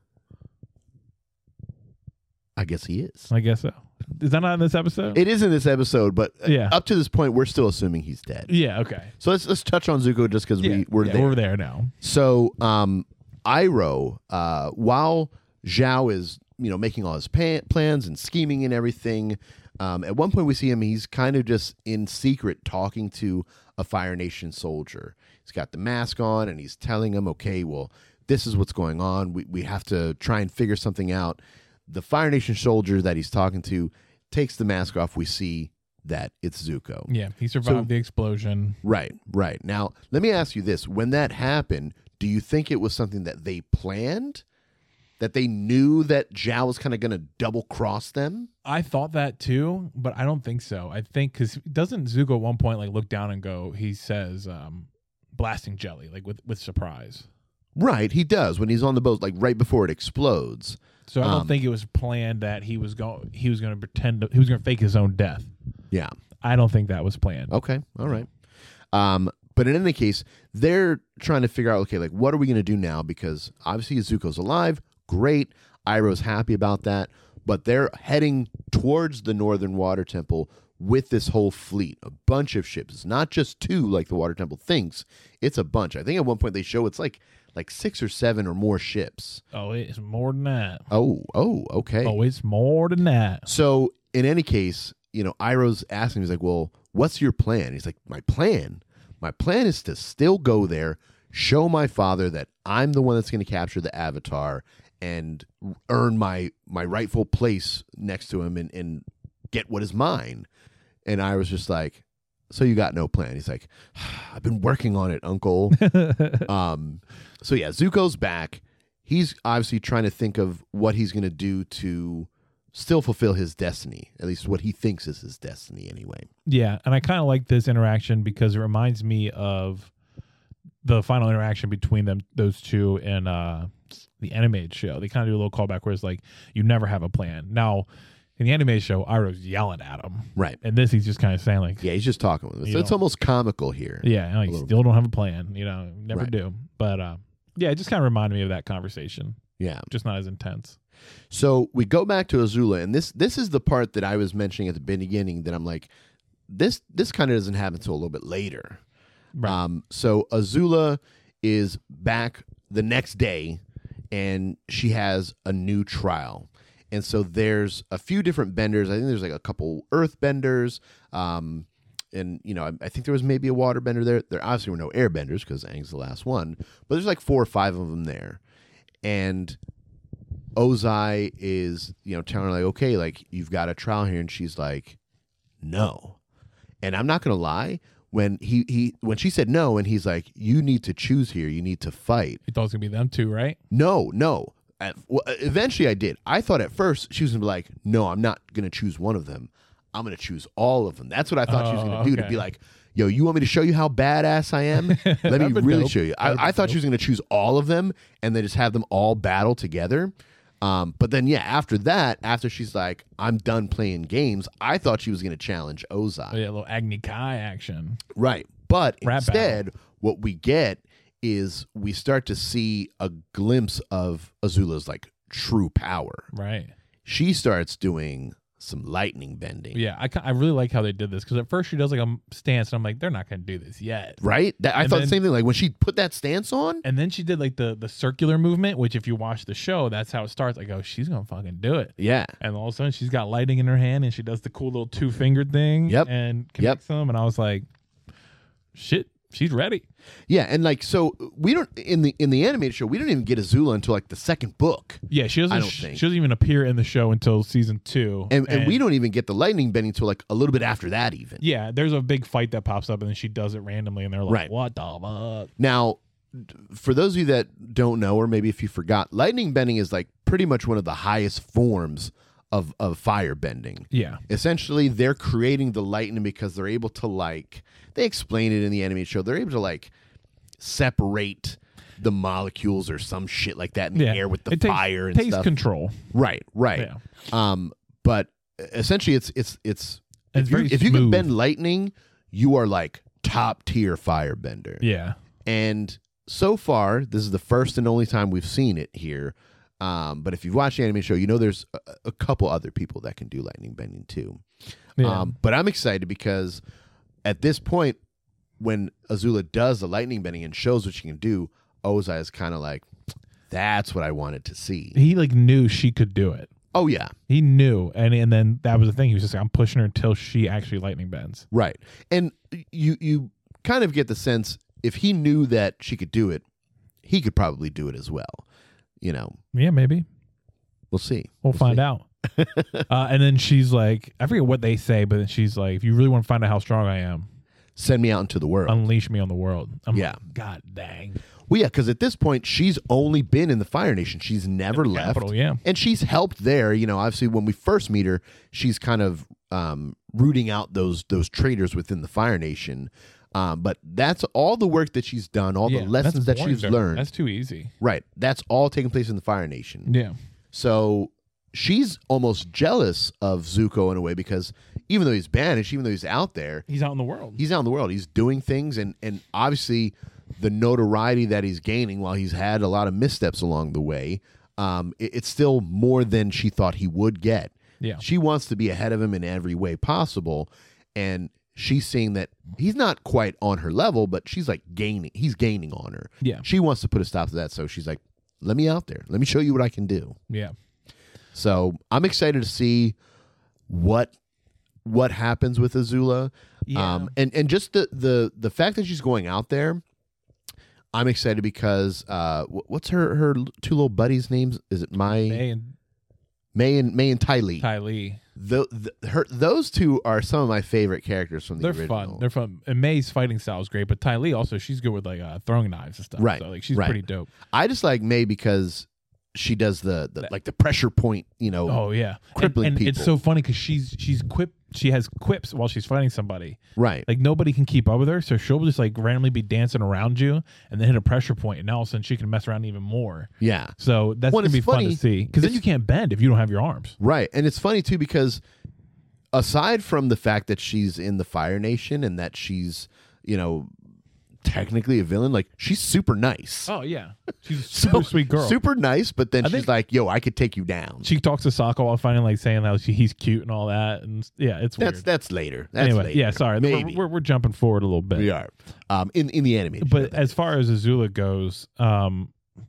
I guess he is. I guess so. Is that not in this episode? It is in this episode, but up to this point, we're still assuming he's dead. Yeah, okay. So let's touch on Zuko just because we're there. We're there now. So Iroh, while Zhao is making all his plans and scheming and everything, at one point we see him, he's kind of just in secret talking to a Fire Nation soldier. He's got the mask on and he's telling him, okay, well, this is what's going on. We have to try and figure something out. The Fire Nation soldier that he's talking to takes the mask off. We see that it's Zuko. Yeah, he survived the explosion. Right. Now, let me ask you this. When that happened, do you think it was something that they planned? That they knew that Zhao was kind of going to double cross them? I thought that too, but I don't think so. I think because doesn't Zuko at one point look down and go, he says blasting jelly, with surprise. Right, he does when he's on the boat, right before it explodes. So I don't think it was planned that he was going to pretend he was going to fake his own death. Yeah. I don't think that was planned. Okay. All right. But in any case, they're trying to figure out, okay, what are we going to do now? Because obviously Zuko's alive. Great. Iroh's happy about that. But they're heading towards the Northern Water Temple with this whole fleet, a bunch of ships. It's not just two like the Water Temple thinks. It's a bunch. I think at one point they show it's like 6 or 7 or more ships. Oh, it's more than that. Oh, okay. Oh, it's more than that. So in any case, Iroh's asking, he's like, well, what's your plan? He's like, my plan is to still go there, show my father that I'm the one that's going to capture the Avatar and earn my rightful place next to him and get what is mine. And Iroh's just like, so you got no plan? He's like, I've been working on it, uncle. So yeah, Zuko's back. He's obviously trying to think of what he's going to do to still fulfill his destiny, at least what he thinks is his destiny anyway. Yeah, and I kind of like this interaction because it reminds me of the final interaction between those two in the animated show. They kind of do a little callback where it's like, you never have a plan. Now, in the animated show, Iroh's yelling at him. Right. And this, he's just kind of saying yeah, he's just talking with him. So it's almost comical here. Yeah, you still don't have a plan. Never do. But yeah, it just kind of reminded me of that conversation. Yeah. Just not as intense. So we go back to Azula, and this is the part that I was mentioning at the beginning that I'm like, this kind of doesn't happen until a little bit later. Right. So Azula is back the next day, and she has a new trial. And so there's a few different benders. I think there's a couple earth benders. And, I think there was maybe a water bender there. There obviously were no air benders because Aang's the last one. But there's 4 or 5 of them there. And Ozai is, telling her, okay, you've got a trial here. And she's like, no. And I'm not going to lie. When when she said no, and he's like, you need to choose here. You need to fight. You thought it was going to be them two, right? No. Well, eventually I did. I thought at first she was going to be like, no, I'm not going to choose one of them. I'm going to choose all of them. That's what I thought she was going to do, to be like, yo, you want me to show you how badass I am? Let me really show you. I thought she was going to choose all of them and then just have them all battle together. But then, yeah, after that, after she's like, I'm done playing games, I thought she was going to challenge Ozai. Oh, yeah, a little Agni Kai action. Right. But Rap instead, battle. What we get is we start to see a glimpse of Azula's true power. Right. She starts doing some lightning bending. Yeah, I really like how they did this because at first she does a stance and I'm like, they're not going to do this yet. Right? I thought the same thing. When she put that stance on. And then she did the circular movement, which if you watch the show, that's how it starts. I go, she's going to fucking do it. Yeah. And all of a sudden she's got lightning in her hand and she does the cool little 2-fingered thing. Yep. And connects them. And I was like, shit. She's ready. Yeah, and so we don't in the animated show we don't even get Azula until the second book. Yeah, she doesn't. She doesn't even appear in the show until season 2, and we don't even get the lightning bending until a little bit after that even. Yeah, there's a big fight that pops up and then she does it randomly and they're like, right. What the fuck? Now, for those of you that don't know, or maybe if you forgot, lightning bending is pretty much one of the highest forms of fire bending. Yeah. Essentially, they're creating the lightning because they're able to they explain it in the animated show. They're able to separate the molecules or some shit like that in the air with the it takes, fire and takes stuff. control. Right. Yeah. But essentially, it's if very you can smooth. bend lightning, you are like top tier firebender. Yeah. And so far, this is the first and only time we've seen it here. But if you've watched the anime show, you know there's a couple other people that can do lightning bending too. Yeah. But I'm excited because at this point, when Azula does the lightning bending and shows what she can do, Ozai is kind of like, that's what I wanted to see. He like knew she could do it. Oh, yeah. He knew, and then that was the thing. He was just like, I'm pushing her until she actually lightning bends. Right. And you kind of get the sense if he knew that she could do it, he could probably do it as well. You know, Yeah, maybe. we'll see. We'll find out. And then she's like, I forget what they say, but then she's like, if you really want to find out how strong I am, Send me out into the world. unleash me on the world. I'm Yeah. like, God dang. Well, yeah, because at this point, she's only been in the Fire Nation. She's never left. Capital, yeah. And she's helped there. You know, obviously, when we first meet her, she's kind of rooting out those traitors within the Fire Nation. But that's all the work that she's done, all the lessons that she's learned. That's too easy. Right. That's all taking place in the Fire Nation. Yeah. So she's almost jealous of Zuko in a way because even though he's banished, even though he's out there, He's out in the world. he's out in the world. He's doing things, and obviously the notoriety that he's gaining while he's had a lot of missteps along the way, it's still more than she thought he would get. Yeah. She wants to be ahead of him in every way possible, and she's seeing that he's not quite on her level, but she's like gaining. He's gaining on her. Yeah. She wants to put a stop to that, so she's like, let me out there. Let me show you what I can do. Yeah. So I'm excited to see what happens with Azula. Yeah. And just the fact that she's going out there, I'm excited because what's her two little buddies' names? Is it May and Ty Lee? Ty Lee. Those two are some of my favorite characters from the They're original. fun. They're fun. And May's fighting style is great, but Ty Lee also, she's good with like throwing knives and stuff. Right. So like she's Right. pretty dope. I just like May because she does the like the pressure point, you know. Oh yeah. Crippling and people. it's so funny because she has quips while she's fighting somebody. Right. Like nobody can keep up with her, so she'll just like randomly be dancing around you and then hit a pressure point, and now all of a sudden she can mess around even more. Yeah. So that's Well, gonna be it's fun funny. to see because then you can't bend if you don't have your arms. Right. And it's funny too because aside from the fact that she's in the Fire Nation and that she's, you know, technically a villain, like she's super nice. Oh yeah, she's a super sweet girl. Super nice, but then I she's think- like, yo, I could take you down. She talks to Sokka while finding like saying that he's cute and all that, and yeah, it's weird. That's later. That's Anyway, later. yeah, sorry, Maybe. we're jumping forward a little bit. We are. In the animated But show, as far as Azula goes, I want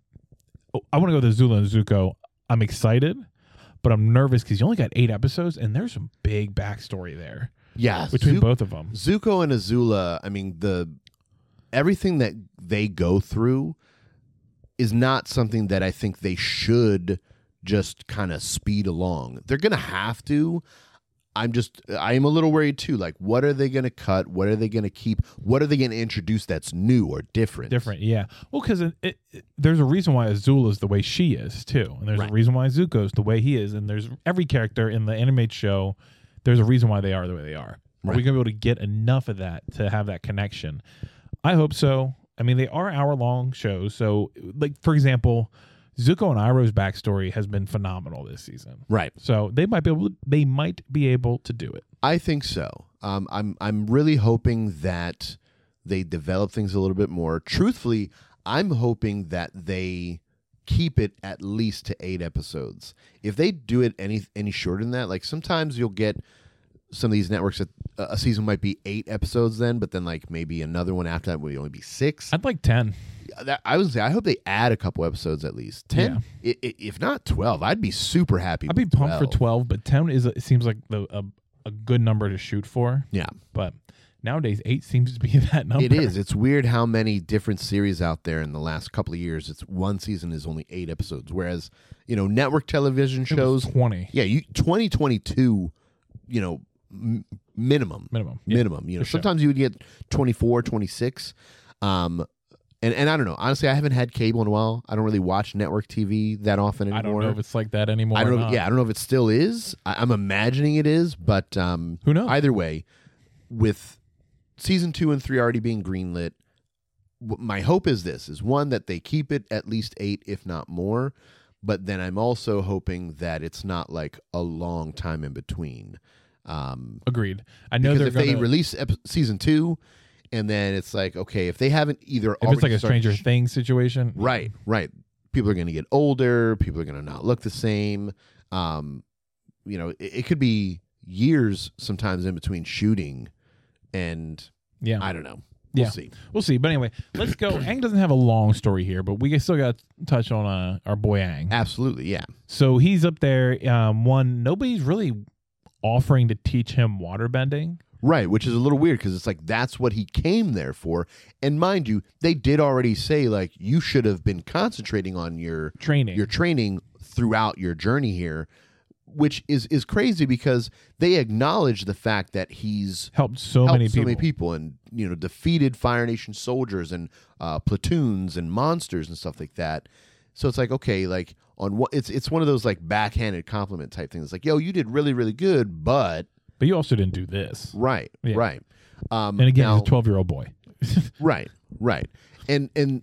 to go with Azula and Zuko. I'm excited, but I'm nervous because you only got 8 episodes, and there's some big backstory there yeah, between both of them. Zuko and Azula, I mean, everything that they go through is not something that I think they should just kind of speed along. They're going to have to. I am a little worried too. Like, what are they going to cut? What are they going to keep? What are they going to introduce that's new or different? Different, yeah. Well, because there's a reason why Azula is the way she is too, and there's Right. a reason why Zuko's the way he is, and there's every character in the animated show. There's a reason why they are the way they are. Are Right. we going to be able to get enough of that to have that connection? I hope so. I mean, they are hour-long shows, so like for example, Zuko and Iroh's backstory has been phenomenal this season. Right. So they might be able to do it. I think so. I'm really hoping that they develop things a little bit more. Truthfully, I'm hoping that they keep it at least to 8 episodes. If they do it any shorter than that, like sometimes you'll get some of these networks that a season might be 8 episodes then, but then like maybe another one after that will only be 6. I'd like 10. I would say I hope they add a couple episodes at least. 10, if not 12, I'd be super happy. I'd be with pumped 12. for 12, but 10 it seems like a good number to shoot for. Yeah. But nowadays, 8 seems to be that number. It is. It's weird how many different series out there in the last couple of years. It's one season is only 8 episodes, whereas network television It was shows. 20. Yeah, 2022. Minimum. Yeah, Minimum. for sure. Sometimes you would get 24, 26. And I don't know. Honestly, I haven't had cable in a while. I don't really watch network TV that often anymore. I don't know if it's like that anymore. I don't or know. not. Yeah, I don't know if it still is. I'm imagining it is, but Who knows? Either way, with season 2 and 3 already being greenlit, my hope is this: is one, that they keep it at least 8, if not more. But then I'm also hoping that it's not like a long time in between. Agreed. I know because they're if they release season 2, and then it's like, okay, if they haven't either, if it's like a Stranger Things situation, right? People are going to get older. People are going to not look the same. It could be years sometimes in between shooting, and I don't know. We'll see. But anyway, let's go. Aang doesn't have a long story here, but we still got to touch on our boy Aang. Absolutely, yeah. So he's up there. Nobody's really offering to teach him waterbending. Right, which is a little weird because it's like that's what he came there for. And mind you, they did already say like you should have been concentrating on your training throughout your journey here, which is crazy because they acknowledge the fact that he's helped so many people and defeated Fire Nation soldiers and platoons and monsters and stuff like that. So it's like, okay, like on what it's one of those like backhanded compliment type things. It's like, yo, you did really, really good, but you also didn't do this. Right. And again, he's a 12-year-old boy. Right. And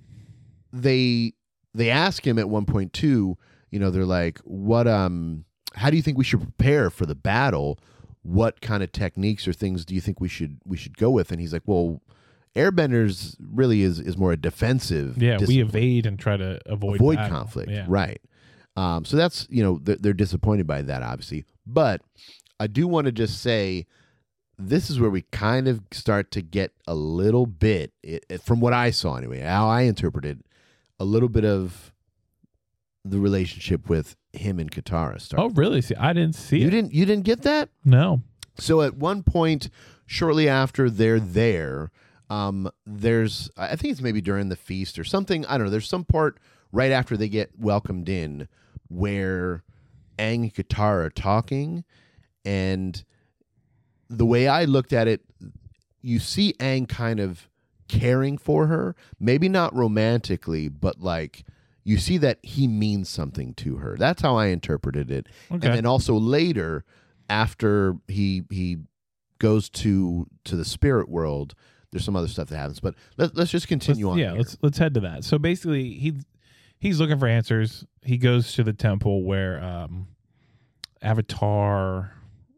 they ask him at one point too, they're like, what how do you think we should prepare for the battle? What kind of techniques or things do you think we should go with? And he's like, well, airbenders really is more a defensive. Yeah, we evade and try to avoid conflict. Yeah. Right. So that's, they're disappointed by that, obviously. But I do want to just say this is where we kind of start to get a little bit, from what I saw anyway, how I interpreted, a little bit of the relationship with him and Katara started. Oh, really? See, I didn't see it. You didn't get that? No. So at one point, shortly after they're there, there's, I think it's maybe during the feast or something. I don't know. There's some part right after they get welcomed in where Aang and Katara are talking, and the way I looked at it, you see Aang kind of caring for her, maybe not romantically, but like you see that he means something to her. That's how I interpreted it. Okay. And then also later, after he goes to the spirit world, there's some other stuff that happens. But let's just continue on. Yeah, let's head to that. So basically, he's looking for answers. He goes to the temple where Avatar,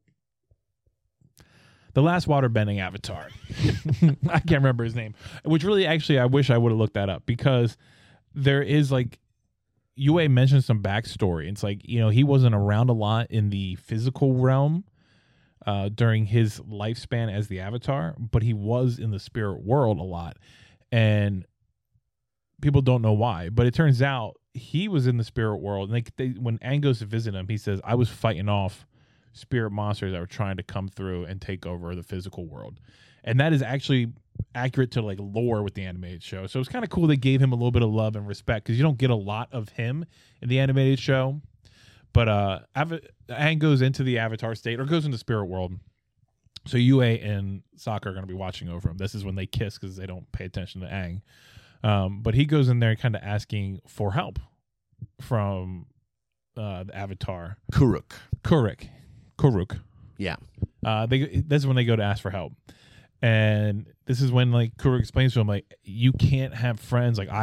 the last waterbending Avatar, I can't remember his name, which really actually I wish I would have looked that up, because there is like, Yue mentioned some backstory. It's like, he wasn't around a lot in the physical realm during his lifespan as the Avatar, but he was in the spirit world a lot. And people don't know why, but it turns out he was in the spirit world. And when Aang goes to visit him, he says, I was fighting off spirit monsters that were trying to come through and take over the physical world. And that is actually accurate to like lore with the animated show. So it's kind of cool they gave him a little bit of love and respect, because you don't get a lot of him in the animated show. But Aang goes into the Avatar state, or goes into spirit world. So Yue and Sokka are going to be watching over him. This is when they kiss, because they don't pay attention to Aang. But he goes in there kind of asking for help from the Avatar. Kuruk. Yeah. This is when they go to ask for help. And this is when like Kuruk explains to him, like, you can't have friends. Like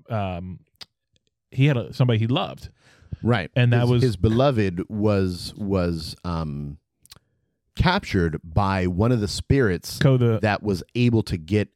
he had somebody he loved. Right. And that was his beloved was captured by one of the spirits that was able to get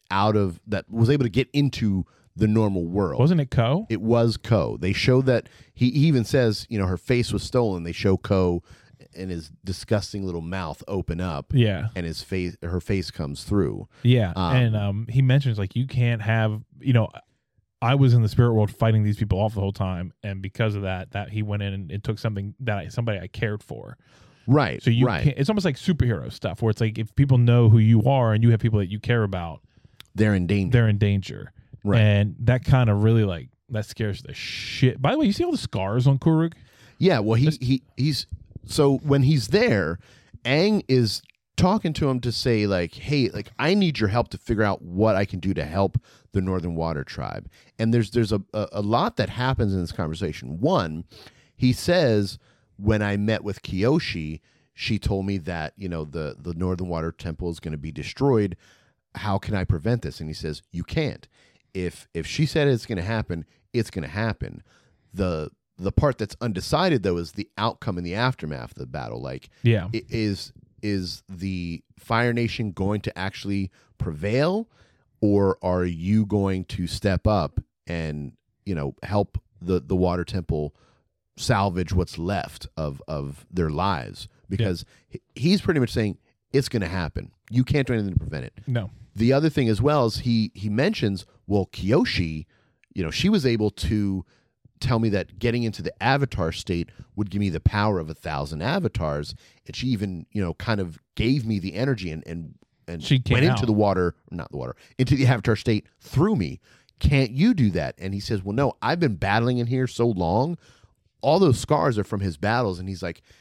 into the normal world. Wasn't it Ko? It was Ko. They show that he even says, her face was stolen. They show Ko and his disgusting little mouth open up. Yeah. And her face comes through. Yeah. And he mentions like, you can't have, I was in the spirit world fighting these people off the whole time, and because of that he went in and it took something that somebody I cared for. Right. So you can't, it's almost like superhero stuff, where it's like if people know who you are and you have people that you care about, they're in danger. Right. And that kind of really like that scares the shit. By the way, you see all the scars on Kuruk? Yeah, well he's so when he's there, Aang is talking to him to say like, hey, like I need your help to figure out what I can do to help the Northern Water Tribe. And there's a lot that happens in this conversation. One, he says, when I met with Kyoshi, she told me that, the Northern Water Temple is going to be destroyed. How can I prevent this? And he says, you can't. if she said it's going to happen, it's going to happen. The part that's undecided though is the outcome in the aftermath of the battle. Like, Yeah. is the Fire Nation going to actually prevail, or are you going to step up and help the Water Temple salvage what's left of their lives? Because he's pretty much saying it's going to happen. You can't do anything to prevent it. No. The other thing as well is he mentions, well, Kyoshi, she was able to tell me that getting into the avatar state would give me the power of 1,000 avatars, and she even kind of gave me the energy and she went into out. the water, not the water, into the avatar state through me. Can't you do that? And he says, well, no, I've been battling in here so long. All those scars are from his battles. And he's like,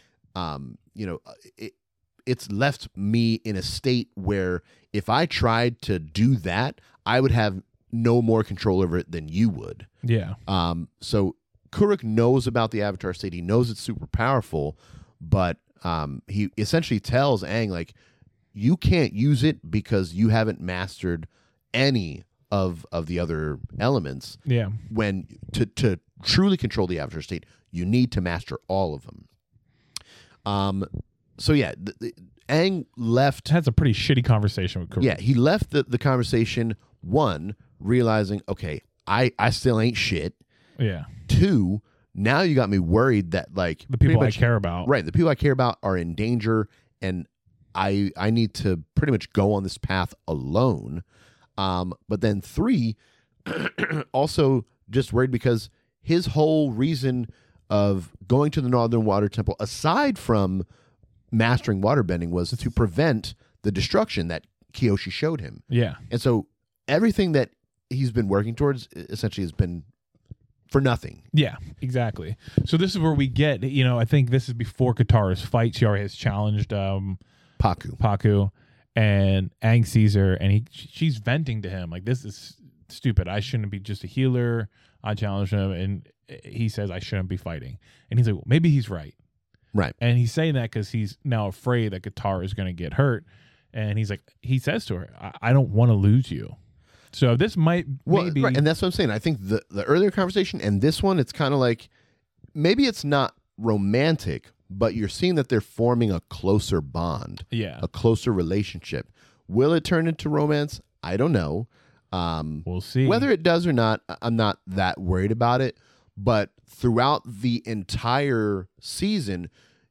it's left me in a state where if I tried to do that, I would have no more control over it than you would. Yeah. So Kuruk knows about the avatar state. He knows it's super powerful, but he essentially tells Aang, like, you can't use it because you haven't mastered any of the other elements. Yeah. When to truly control the avatar state, you need to master all of them. So yeah, Aang left. Has a pretty shitty conversation with Kuruk. Yeah, he left the conversation, one, realizing, okay, I still ain't shit. Yeah. Two, now you got me worried that, like, The people pretty I much- care about. Right, the people I care about are in danger, and I need to pretty much go on this path alone. But then three, also just worried because his whole reason of going to the Northern Water Temple, aside from mastering waterbending, was to prevent the destruction that Kyoshi showed him. Yeah. And so everything that he's been working towards essentially has been for nothing. Yeah, exactly. So this is where we get, I think this is before Katara's fight. She already has challenged Paku, and Aang sees her, and she's venting to him like, this is stupid. I shouldn't be just a healer. I challenged him, and he says I shouldn't be fighting. And he's like, well, maybe he's right. Right. And he's saying that because he's now afraid that Katara is going to get hurt. And he says to her, I don't want to lose you. So this maybe. Right, and that's what I'm saying. I think the earlier conversation and this one, it's kind of like, maybe it's not romantic, but you're seeing that they're forming a closer bond, Yeah. a closer relationship. Will it turn into romance? I don't know. We'll see. Whether it does or not, I'm not that worried about it. But throughout the entire season,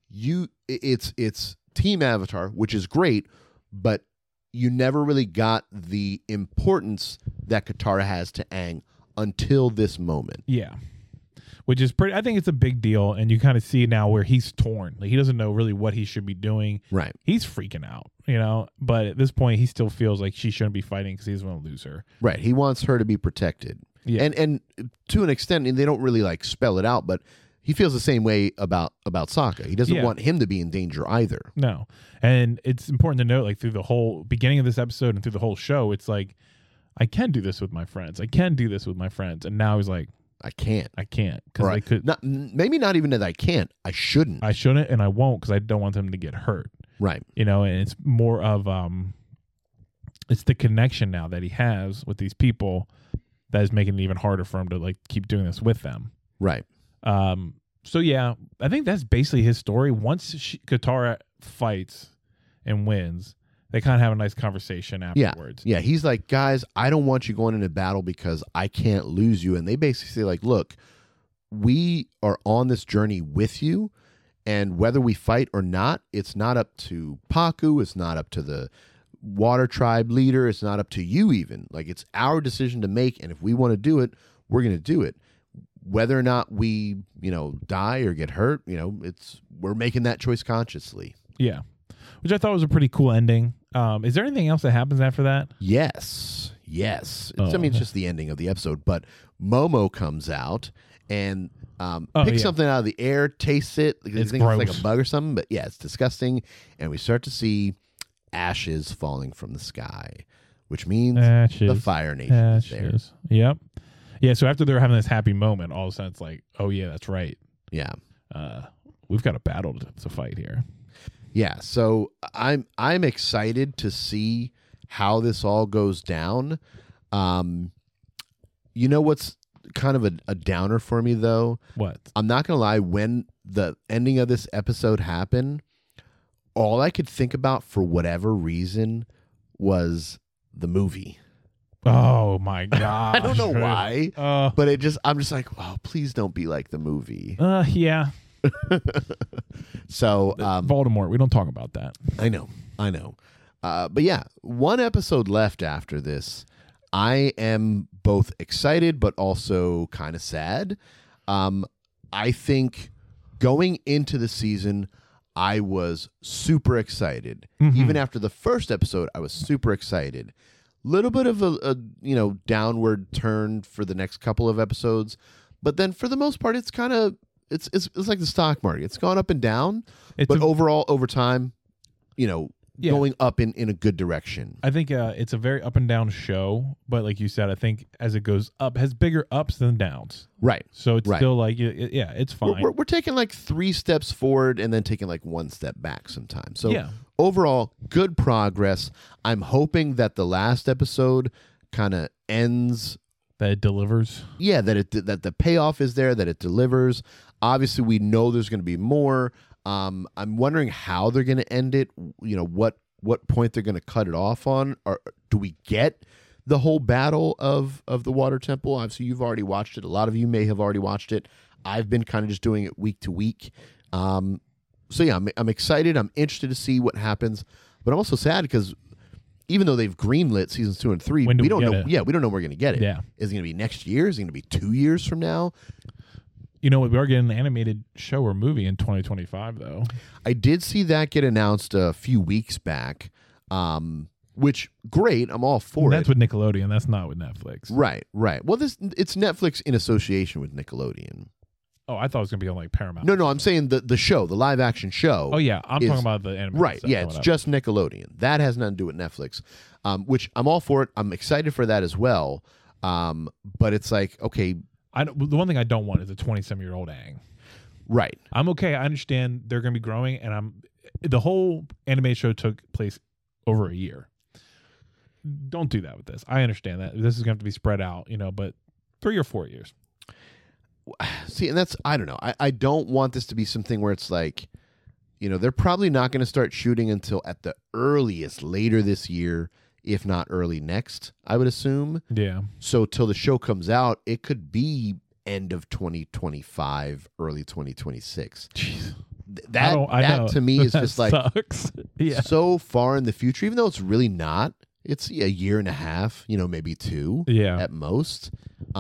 it's Team Avatar, which is great, but you never really got the importance that Katara has to Aang until this moment. Yeah. Which is pretty, I think it's a big deal. And you kind of see now where he's torn. Like, he doesn't know really what he should be doing. Right. He's freaking out, but at this point he still feels like she shouldn't be fighting because he doesn't want to lose her. Right. He wants her to be protected. Yeah. And to an extent, and they don't really like spell it out, but he feels the same way about Sokka. He doesn't want him to be in danger either. No. And it's important to note, like, through the whole beginning of this episode and through the whole show, it's like, I can do this with my friends. I can do this with my friends. And now he's like, I can't. Because Right. I could. Maybe not even that I can't. I shouldn't. I shouldn't, and I won't because I don't want them to get hurt. Right. And it's more of it's the connection now that he has with these people that is making it even harder for him to, like, keep doing this with them. Right. So yeah, I think that's basically his story. Once Katara fights and wins, they kind of have a nice conversation afterwards. Yeah. He's like, guys, I don't want you going into battle because I can't lose you. And they basically say, like, look, we are on this journey with you, and whether we fight or not, it's not up to Paku. It's not up to the Water Tribe leader. It's not up to you even. Like, it's our decision to make, and if we want to do it, we're going to do it. Whether or not we, die or get hurt, we're making that choice consciously. Yeah. Which I thought was a pretty cool ending. Is there anything else that happens after that? Yes. Oh. It's just the ending of the episode, but Momo comes out and picks something out of the air, tastes it. Like, It's thinks it's like gross. a bug or something, but yeah, it's disgusting. And we start to see ashes falling from the sky, which means the Fire Nation is there. Yep. Yeah, so after they're having this happy moment, all of a sudden it's like, oh yeah, that's right. Yeah. We've got a battle to fight here. Yeah, so I'm excited to see how this all goes down. You know what's kind of a downer for me, though? What? I'm not going to lie. When the ending of this episode happened, all I could think about for whatever reason was the movie. Oh my god! I don't know why, but I'm just like, oh, please don't be like the movie. Yeah. So, Voldemort. We don't talk about that. I know. But yeah, one episode left after this. I am both excited but also kind of sad. I think going into the season, I was super excited. Mm-hmm. Even after the first episode, I was super excited. Little bit of a downward turn for the next couple of episodes, but then for the most part, it's kind of it's like the stock market. It's gone up and down, but overall, over time, going up in a good direction. I think it's a very up and down show, but like you said, I think as it goes up, has bigger ups than downs. Right. So it's still like, it's fine. We're taking like 3 steps forward and then taking like 1 step back sometimes. So overall, good progress. I'm hoping that the last episode kind of ends. That it delivers. Yeah, that the payoff is there, that it delivers. Obviously, we know there's going to be more. I'm wondering how they're going to end it. What point they're going to cut it off on, or do we get the whole battle of the Water Temple? Obviously, you've already watched it. A lot of you may have already watched it. I've been kind of just doing it week to week. So yeah, I'm excited. I'm interested to see what happens, but I'm also sad because even though they've greenlit seasons 2 and 3, we don't know. Yeah, we don't know when we're going to get it. Yeah, is it going to be next year? Is it going to be 2 years from now? We are getting an animated show or movie in 2025, though. I did see that get announced a few weeks back, which, great. I'm all for it. That's with Nickelodeon. That's not with Netflix. Right. Well, it's Netflix in association with Nickelodeon. Oh, I thought it was going to be on like Paramount. No, I'm saying the show, the live action show. Oh, yeah. I'm talking about the animated Right, stuff. yeah, it's just Nickelodeon. That has nothing to do with Netflix, which I'm all for it. I'm excited for that as well. But it's like, okay. The one thing I don't want is a 27-year-old Aang. Right. I'm okay. I understand they're going to be growing, and the whole anime show took place over a year. Don't do that with this. I understand that this is going to have to be spread out, but 3 or 4 years. See, and that's, I don't know. I don't want this to be something where it's like, they're probably not going to start shooting until at the earliest later this year, if not early next, I would assume. Yeah. So till the show comes out, it could be end of 2025, early 2026. Jeez. That to me is just like sucks. Yeah. So far in the future, even though it's really not. It's a year and a half, maybe 2 at most.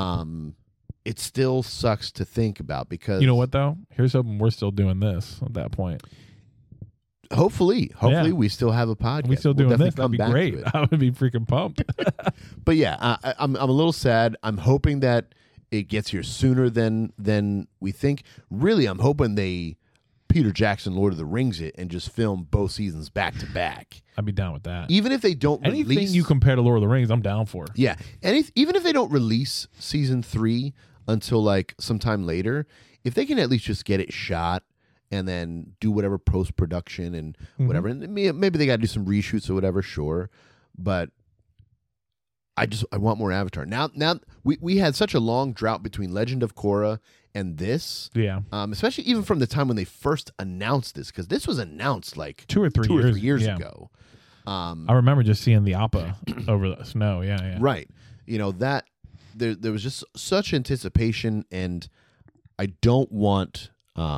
It still sucks to think about because... You know what, though? Here's hoping we're still doing this at that point. Hopefully we still have a podcast. We still doing this. That'd be great. I would be freaking pumped. But yeah, I'm a little sad. I'm hoping that it gets here sooner than we think. Really, I'm hoping they Peter Jackson Lord of the Rings it and just film both seasons back to back. I'd be down with that. Even if they don't anything you compare to Lord of the Rings, I'm down for. Yeah, even if they don't release season 3 until like sometime later, if they can at least just get it shot and then do whatever post-production and whatever. And maybe they got to do some reshoots or whatever, sure. But I want more Avatar. Now we had such a long drought between Legend of Korra and this. Yeah. Especially even from the time when they first announced this, because this was announced like 2 or 3 years ago. I remember just seeing the Appa over the snow. Yeah. Right. That there was just such anticipation, and I don't want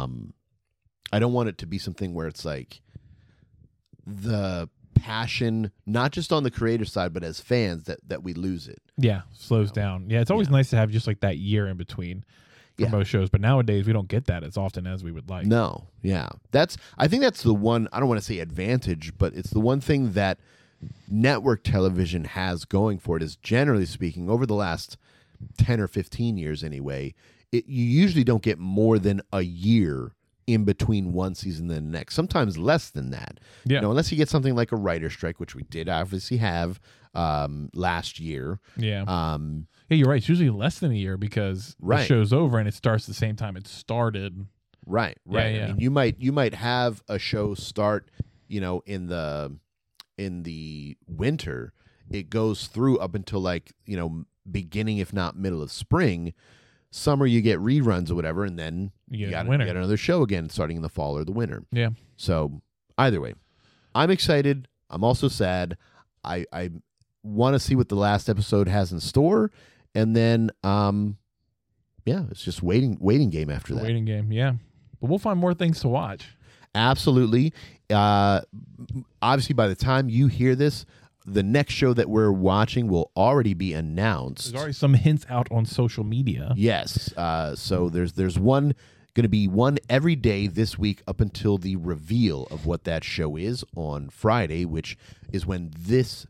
it to be something where it's like the passion, not just on the creator side, but as fans that we lose it. Yeah, slows down. Yeah, it's always nice to have just like that year in between for most shows, but nowadays we don't get that as often as we would like. No, yeah. I think that's the one, I don't want to say advantage, but it's the one thing that network television has going for it is, generally speaking, over the last 10 or 15 years anyway, you usually don't get more than a year in between one season and the next, sometimes less than that. Yeah. Unless you get something like a writer's strike, which we did obviously have last year. Yeah. Yeah, you're right. It's usually less than a year because the show's over and it starts the same time it started. Right. Yeah. I mean, you might have a show start, in the winter. It goes through up until like, beginning, if not middle of spring. Summer, you get reruns or whatever, and then you get got winter. another show again starting in the fall or the winter. Yeah. So either way, I'm excited. I'm also sad. I want to see what the last episode has in store, and then it's just waiting game after that. Waiting game, yeah. But we'll find more things to watch. Absolutely. Obviously, by the time you hear this, the next show that we're watching will already be announced. There's already some hints out on social media. Yes. So there's one going to be one every day this week up until the reveal of what that show is on Friday, which is when this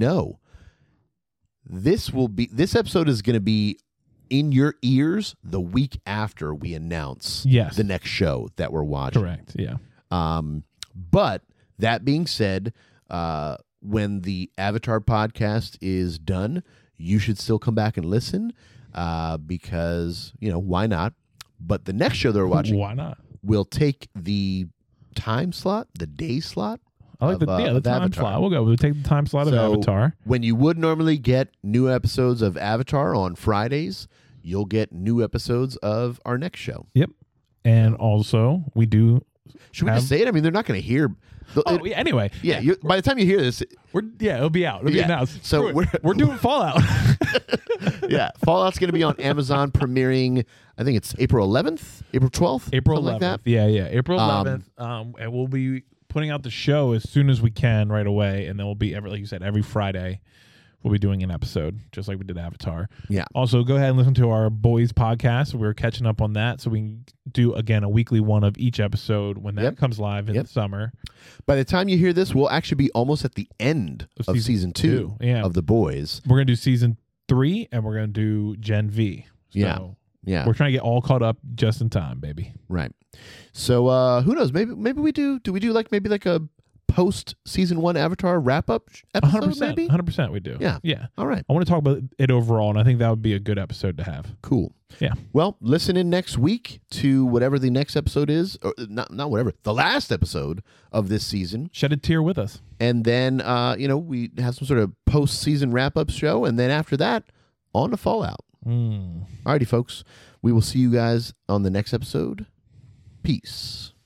episode is going to be in your ears the week after we announce the next show that we're watching. Correct. Yeah. But that being said, when the Avatar podcast is done, you should still come back and listen because, why not? But the next show that we're watching why not? will take the time slot, the day slot. I like the time Avatar. slot. We'll take the time slot of Avatar. When you would normally get new episodes of Avatar on Fridays, you'll get new episodes of our next show. Yep. And also, we do. Should we just say it? I mean, they're not going to hear. Anyway. Yeah. By the time you hear this, it'll be out. It'll be announced. So we're doing Fallout. Yeah, Fallout's going to be on Amazon, premiering. I think it's April 11th, April 12th, April 11th. Like that. Yeah, April 11th. And we'll be putting out the show as soon as we can right away, and then we'll be like you said, every Friday. We'll be doing an episode, just like we did Avatar. Yeah. Also, go ahead and listen to our Boys podcast. We're catching up on that, so we can do, again, a weekly one of each episode when that comes live in the summer. By the time you hear this, we'll actually be almost at the end of season 2 of The Boys. We're going to do season 3, and we're going to do Gen V. So yeah. We're trying to get all caught up just in time, baby. Right. So who knows? Maybe we do. Do we do like a post season 1 Avatar wrap up episode? 100%, maybe 100% we do. Yeah. All right. I want to talk about it overall, and I think that would be a good episode to have. Cool. Yeah. Well, listen in next week to whatever the next episode is, or not whatever, the last episode of this season. Shed a tear with us. And then we have some sort of post season wrap up show, and then after that, on to Fallout. Alrighty, folks. We will see you guys on the next episode. Peace.